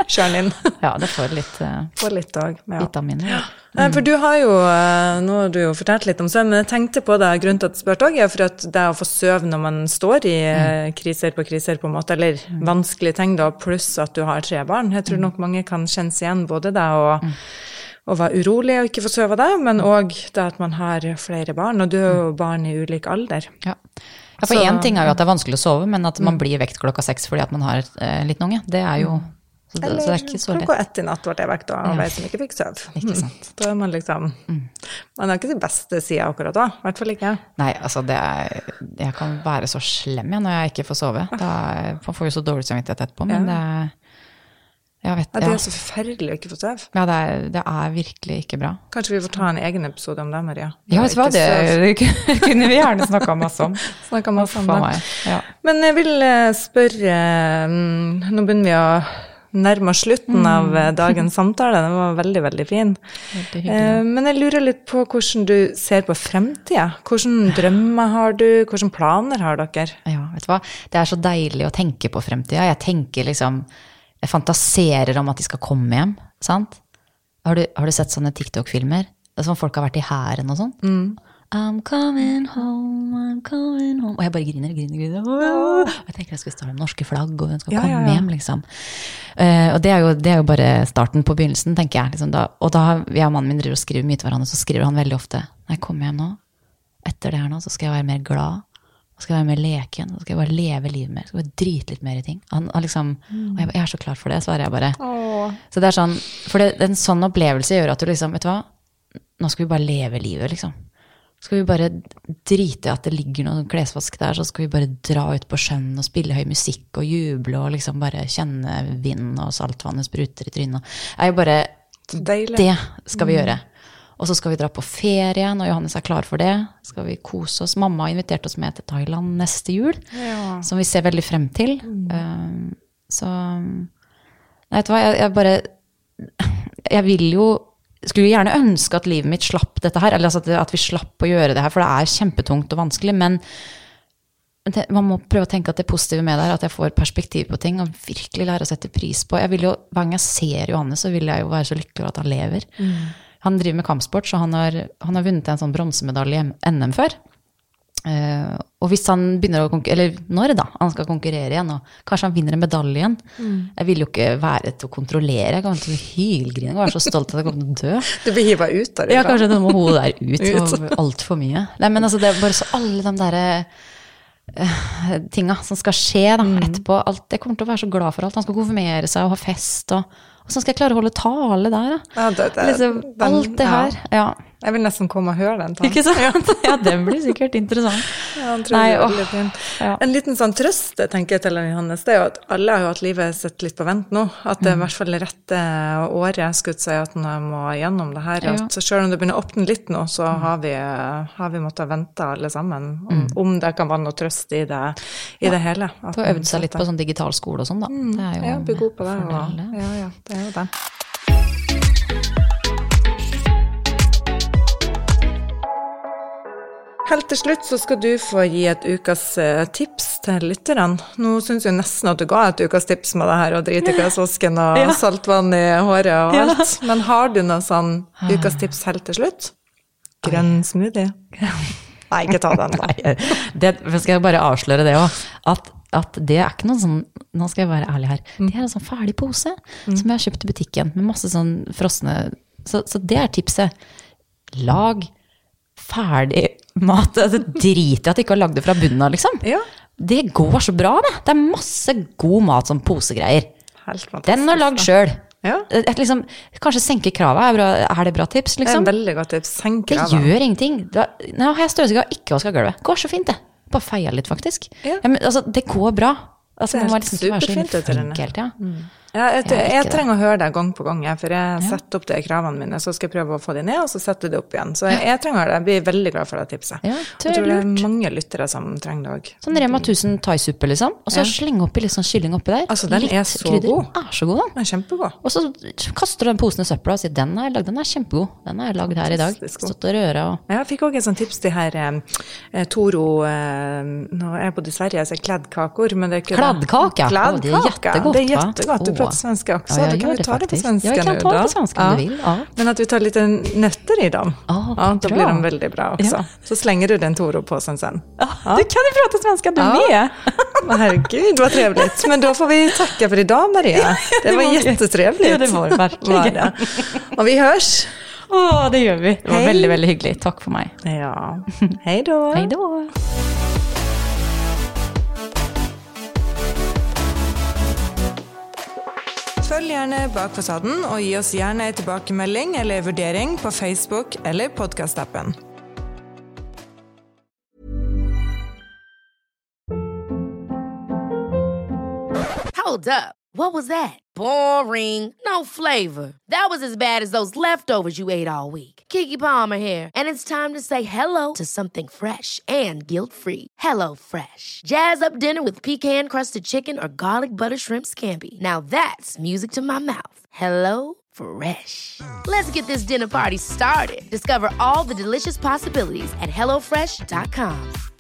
Ja, det får litt, uh, får litt også, ja. vitaminer. Ja. Mm. For du har jo, nå har du jo fortalt litt om søvn, men jeg tenkte på det, grunnen til at jeg spør også, er for at det å få søvn når man står i mm. kriser på kriser på en måte, eller mm. vanskelige ting da, pluss at du har tre barn. Jeg tror nok mange kan kjenne seg igjen både det og mm. å være urolig og ikke få søve det, men også det at man har flere barn, og du er jo barn i ulik alder. Ja. Ja, for en ting er jo at det er vanskelig å sove, men at man blir vekt klokka seks fordi at man har eh, litt unge, det er jo, så det, eller, så det er ikke så lett. Eller klokka ett i natt var det vekt og ja. Vet som ikke fikk søv. Ikke sant. Da er man liksom, mm. man har ikke de beste siden akkurat da, i hvert fall ikke. Nei, altså det er, jeg kan være så slem ja, når jeg ikke får sove. Da, man får jo så dårlig samvittighet etterpå, men ja. det er, jeg vet, ja, det er ja. så forferdelig å ikke få søv. Ja, det er, det er virkelig ikke bra. Kanskje vi får ta en egen episode om det, Maria? Det ja, vet du hva, det, det kunne vi gjerne snakket masse om. Snakket masse om det. Ja. Men jeg vil spørre, nå begynner vi å nærme slutten av dagens samtale, den var veldig, veldig fin. Veldig hyggelig. Men jeg lurer litt på hvordan du ser på fremtiden. Hvordan drømmer har du? Hvordan planer har dere? Ja, vet du hva, det er så deilig å tenke på fremtiden. Jeg tenker liksom, jeg fantaserer om at de skal komme hjem, sant? Har du, har du sett sånne TikTok-filmer? Det er sånn folk har vært i hæren og sånn. Mm. I'm coming home, I'm coming home. Og jeg bare griner, griner, griner. Og jeg tenker jeg skal stå med norske flagg, og den skal ja, komme ja, ja. hjem, liksom. Uh, og det er, jo, det er jo bare starten på begynnelsen, tenker jeg. Liksom, da, og da jeg og mannen min driver og skriver mye til hverandre, så skriver han veldig ofte, når jeg kommer hjem nå, etter det her nå, så skal jeg være mer glad, så skal jeg være mer leken, så skal jeg bare leve livet mer, så skal jeg bare drite litt mer i ting. Han, han liksom, mm. Og jeg, jeg er så klar for det, svarer jeg bare. Åh. Så det er sånn, for det, en sånn opplevelse gjør at du liksom, vet du hva, nå skal vi bare leve livet, liksom. Skal vi bare drite at det ligger noen klesvask der, så skal vi bare dra ut på sjøen og spille høy musikk og juble og liksom bare kjenne vind og saltvannet spruter i trynet. Det er jo bare, deilig. Det skal vi mm. gjøre. Og så skal vi dra på ferie, når Johannes er klar for det. Skal vi kose oss. Mamma har invitert oss med til Thailand neste jul, ja. Som vi ser veldig frem til. Mm. Um, så, nei, vet du hva, jeg, jeg bare, jeg vil jo, skulle jo gjerne ønske at livet mitt slapp dette her, eller altså at, at vi slapp å gjøre det her, for det er kjempetungt og vanskelig, men det, man må prøve å tenke at det positive med det er at jeg får perspektiv på ting, og virkelig lære å sette pris på. Jeg vil jo, hver gang jeg ser Johannes, så vil jeg jo være så lykkelig over at han lever. Mm. Han driver med kampsport, så han har, han har vunnet en sånn bronsemedalje i N M før. Uh, og hvis han begynner å konkurrere, eller når da, han skal konkurrere igjen, og kanskje han vinner en medalje igjen, mm. jeg vil jo ikke være til å kontrollere, jeg kommer til å hylgrine, og være så stolt at jeg kommer til å dø. Du blir hivet ut der. Ja, kanskje det må hodet der ut, ut. Og alt for mye. Nei, men altså, det er bare så alle de der uh, tinga som skal skje da, mm. etterpå, alt, jeg kommer til å være så glad for alt, han skal konfirmere seg og ha fest, og Og så skal jeg klare å holde tale der, da. Ja, det, det, liksom, den, alt det her, ja. Jeg vil nesten komme og høre den. Tann. Ikke sant? Ja, den blir sikkert interessant. Ja, han tror Nei, det er veldig fin. Ja. En liten sånn trøst, tenker jeg til Johannes, det er jo at alle har jo hatt livet sett litt på vent nå. At det er i hvert fall rette året, skulle si, at man må gjennom det her. At ja. Selv om det begynner å åpne litt nå, så har vi, har vi måttet vente alle sammen. Om, mm. om det kan være noe trøst i det, i ja. Det hele. Du har øvd seg litt på sånn digital skole og sånn, da. Mm. Det er jo ja, bli god på det. Og, ja, ja, det er jo det. Helt til slutt så skal du få gi et ukas tips til lytterne. Nå synes jeg nesten at du ga et ukas tips med det her, og drit i klesvasken og ja. Saltvann i håret og ja. Alt. Men har du noe sånn ukas tips helt til slutt? Grønn smoothie? Nei, ikke ta den da. Nei, det skal jeg bare avsløre det også, at at det er ikke noe sånn, nå skal jeg være ærlig her, det er en sånn ferdig pose mm. som jeg har kjøpt i butikken, med masse sånn frosne, så, så det er tipset. Lag ferdig mat, altså drit i at du ikke har lagd det fra bunnen av, liksom. Ja. Det går så bra, det. Det er masse god mat som posegreier. Helt fantastisk. Den har lagd selv. Ja. Liksom, kanskje senke kravet, er, bra, er det bra tips, liksom? Det er veldig godt tips, senke kravet. Det gjør ingenting. Nå har jeg støvsuget ikke vasket gulvet. Går så fint det. Bare feia litt, faktisk. Ja. Ja, men, altså, det går bra. Altså, det er liksom superfint ut til henne. Ja. Mm. Ja, jeg, jeg, jeg trenger å høre det gang på gang, for jeg setter opp det i kravene mine, så skal jeg prøve å få det ned, og så setter jeg det opp igjen. Så jeg, jeg trenger det, jeg blir veldig glad for det tipset. Ja, det jeg tror det er mange lyttere som trenger det også. Sånn Rema tusen thai-suppe, liksom, og så ja. Slenge oppi litt sånn kylling oppi der. Altså, den litt er så krydder. god. Den er så god, da. Den er kjempegod. Og så kaster du den posen i søpla og sier, den er lagd, den er kjempegod. Den er lagd her i dag. Stått og røra. Og... Ja, jeg fikk også en sånn tips til her, eh, Toro, eh, nå er jeg bodde i Sverige, så er kladdkakor, men det er ikke Kladdkake, ja. Kladdkake. Det er jättegott, det er jättegott. Du prata svenska också. Ja, jag då kan gör vi det ta det på faktiskt. svenska Ja, jag kan nu ta det då. på svenska om du vill. Ja. Men att du tar lite nötter i dem. Ja, ja, då bra. blir de väldigt bra också. Ja. Så slänger du den Toro-påsen sen. Ja, du kan ju prata svenska du Ja. med. Åh, herregud, vad trevligt. Men då får vi tacka för idag, Maria. Det var jättetrevligt. Ja, det var det verkligen. Var det. Och vi hörs. Ja, det gör vi. Det var Hej. väldigt, väldigt hyggligt. Tack för mig. Ja, hej då. Hej då. Følg gjerne Bak fasaden, og gi oss gjerne en tilbakemelding eller vurdering på Facebook eller podcast-appen. Hold up. What was that? Boring. No flavor. That was as bad as those leftovers you ate all week. Keke Palmer here, and it's time to say hello to something fresh and guilt-free. Hello Fresh. Jazz up dinner with pecan-crusted chicken or garlic butter shrimp scampi. Now that's music to my mouth. Hello Fresh. Let's get this dinner party started. Discover all the delicious possibilities at hello fresh dot com.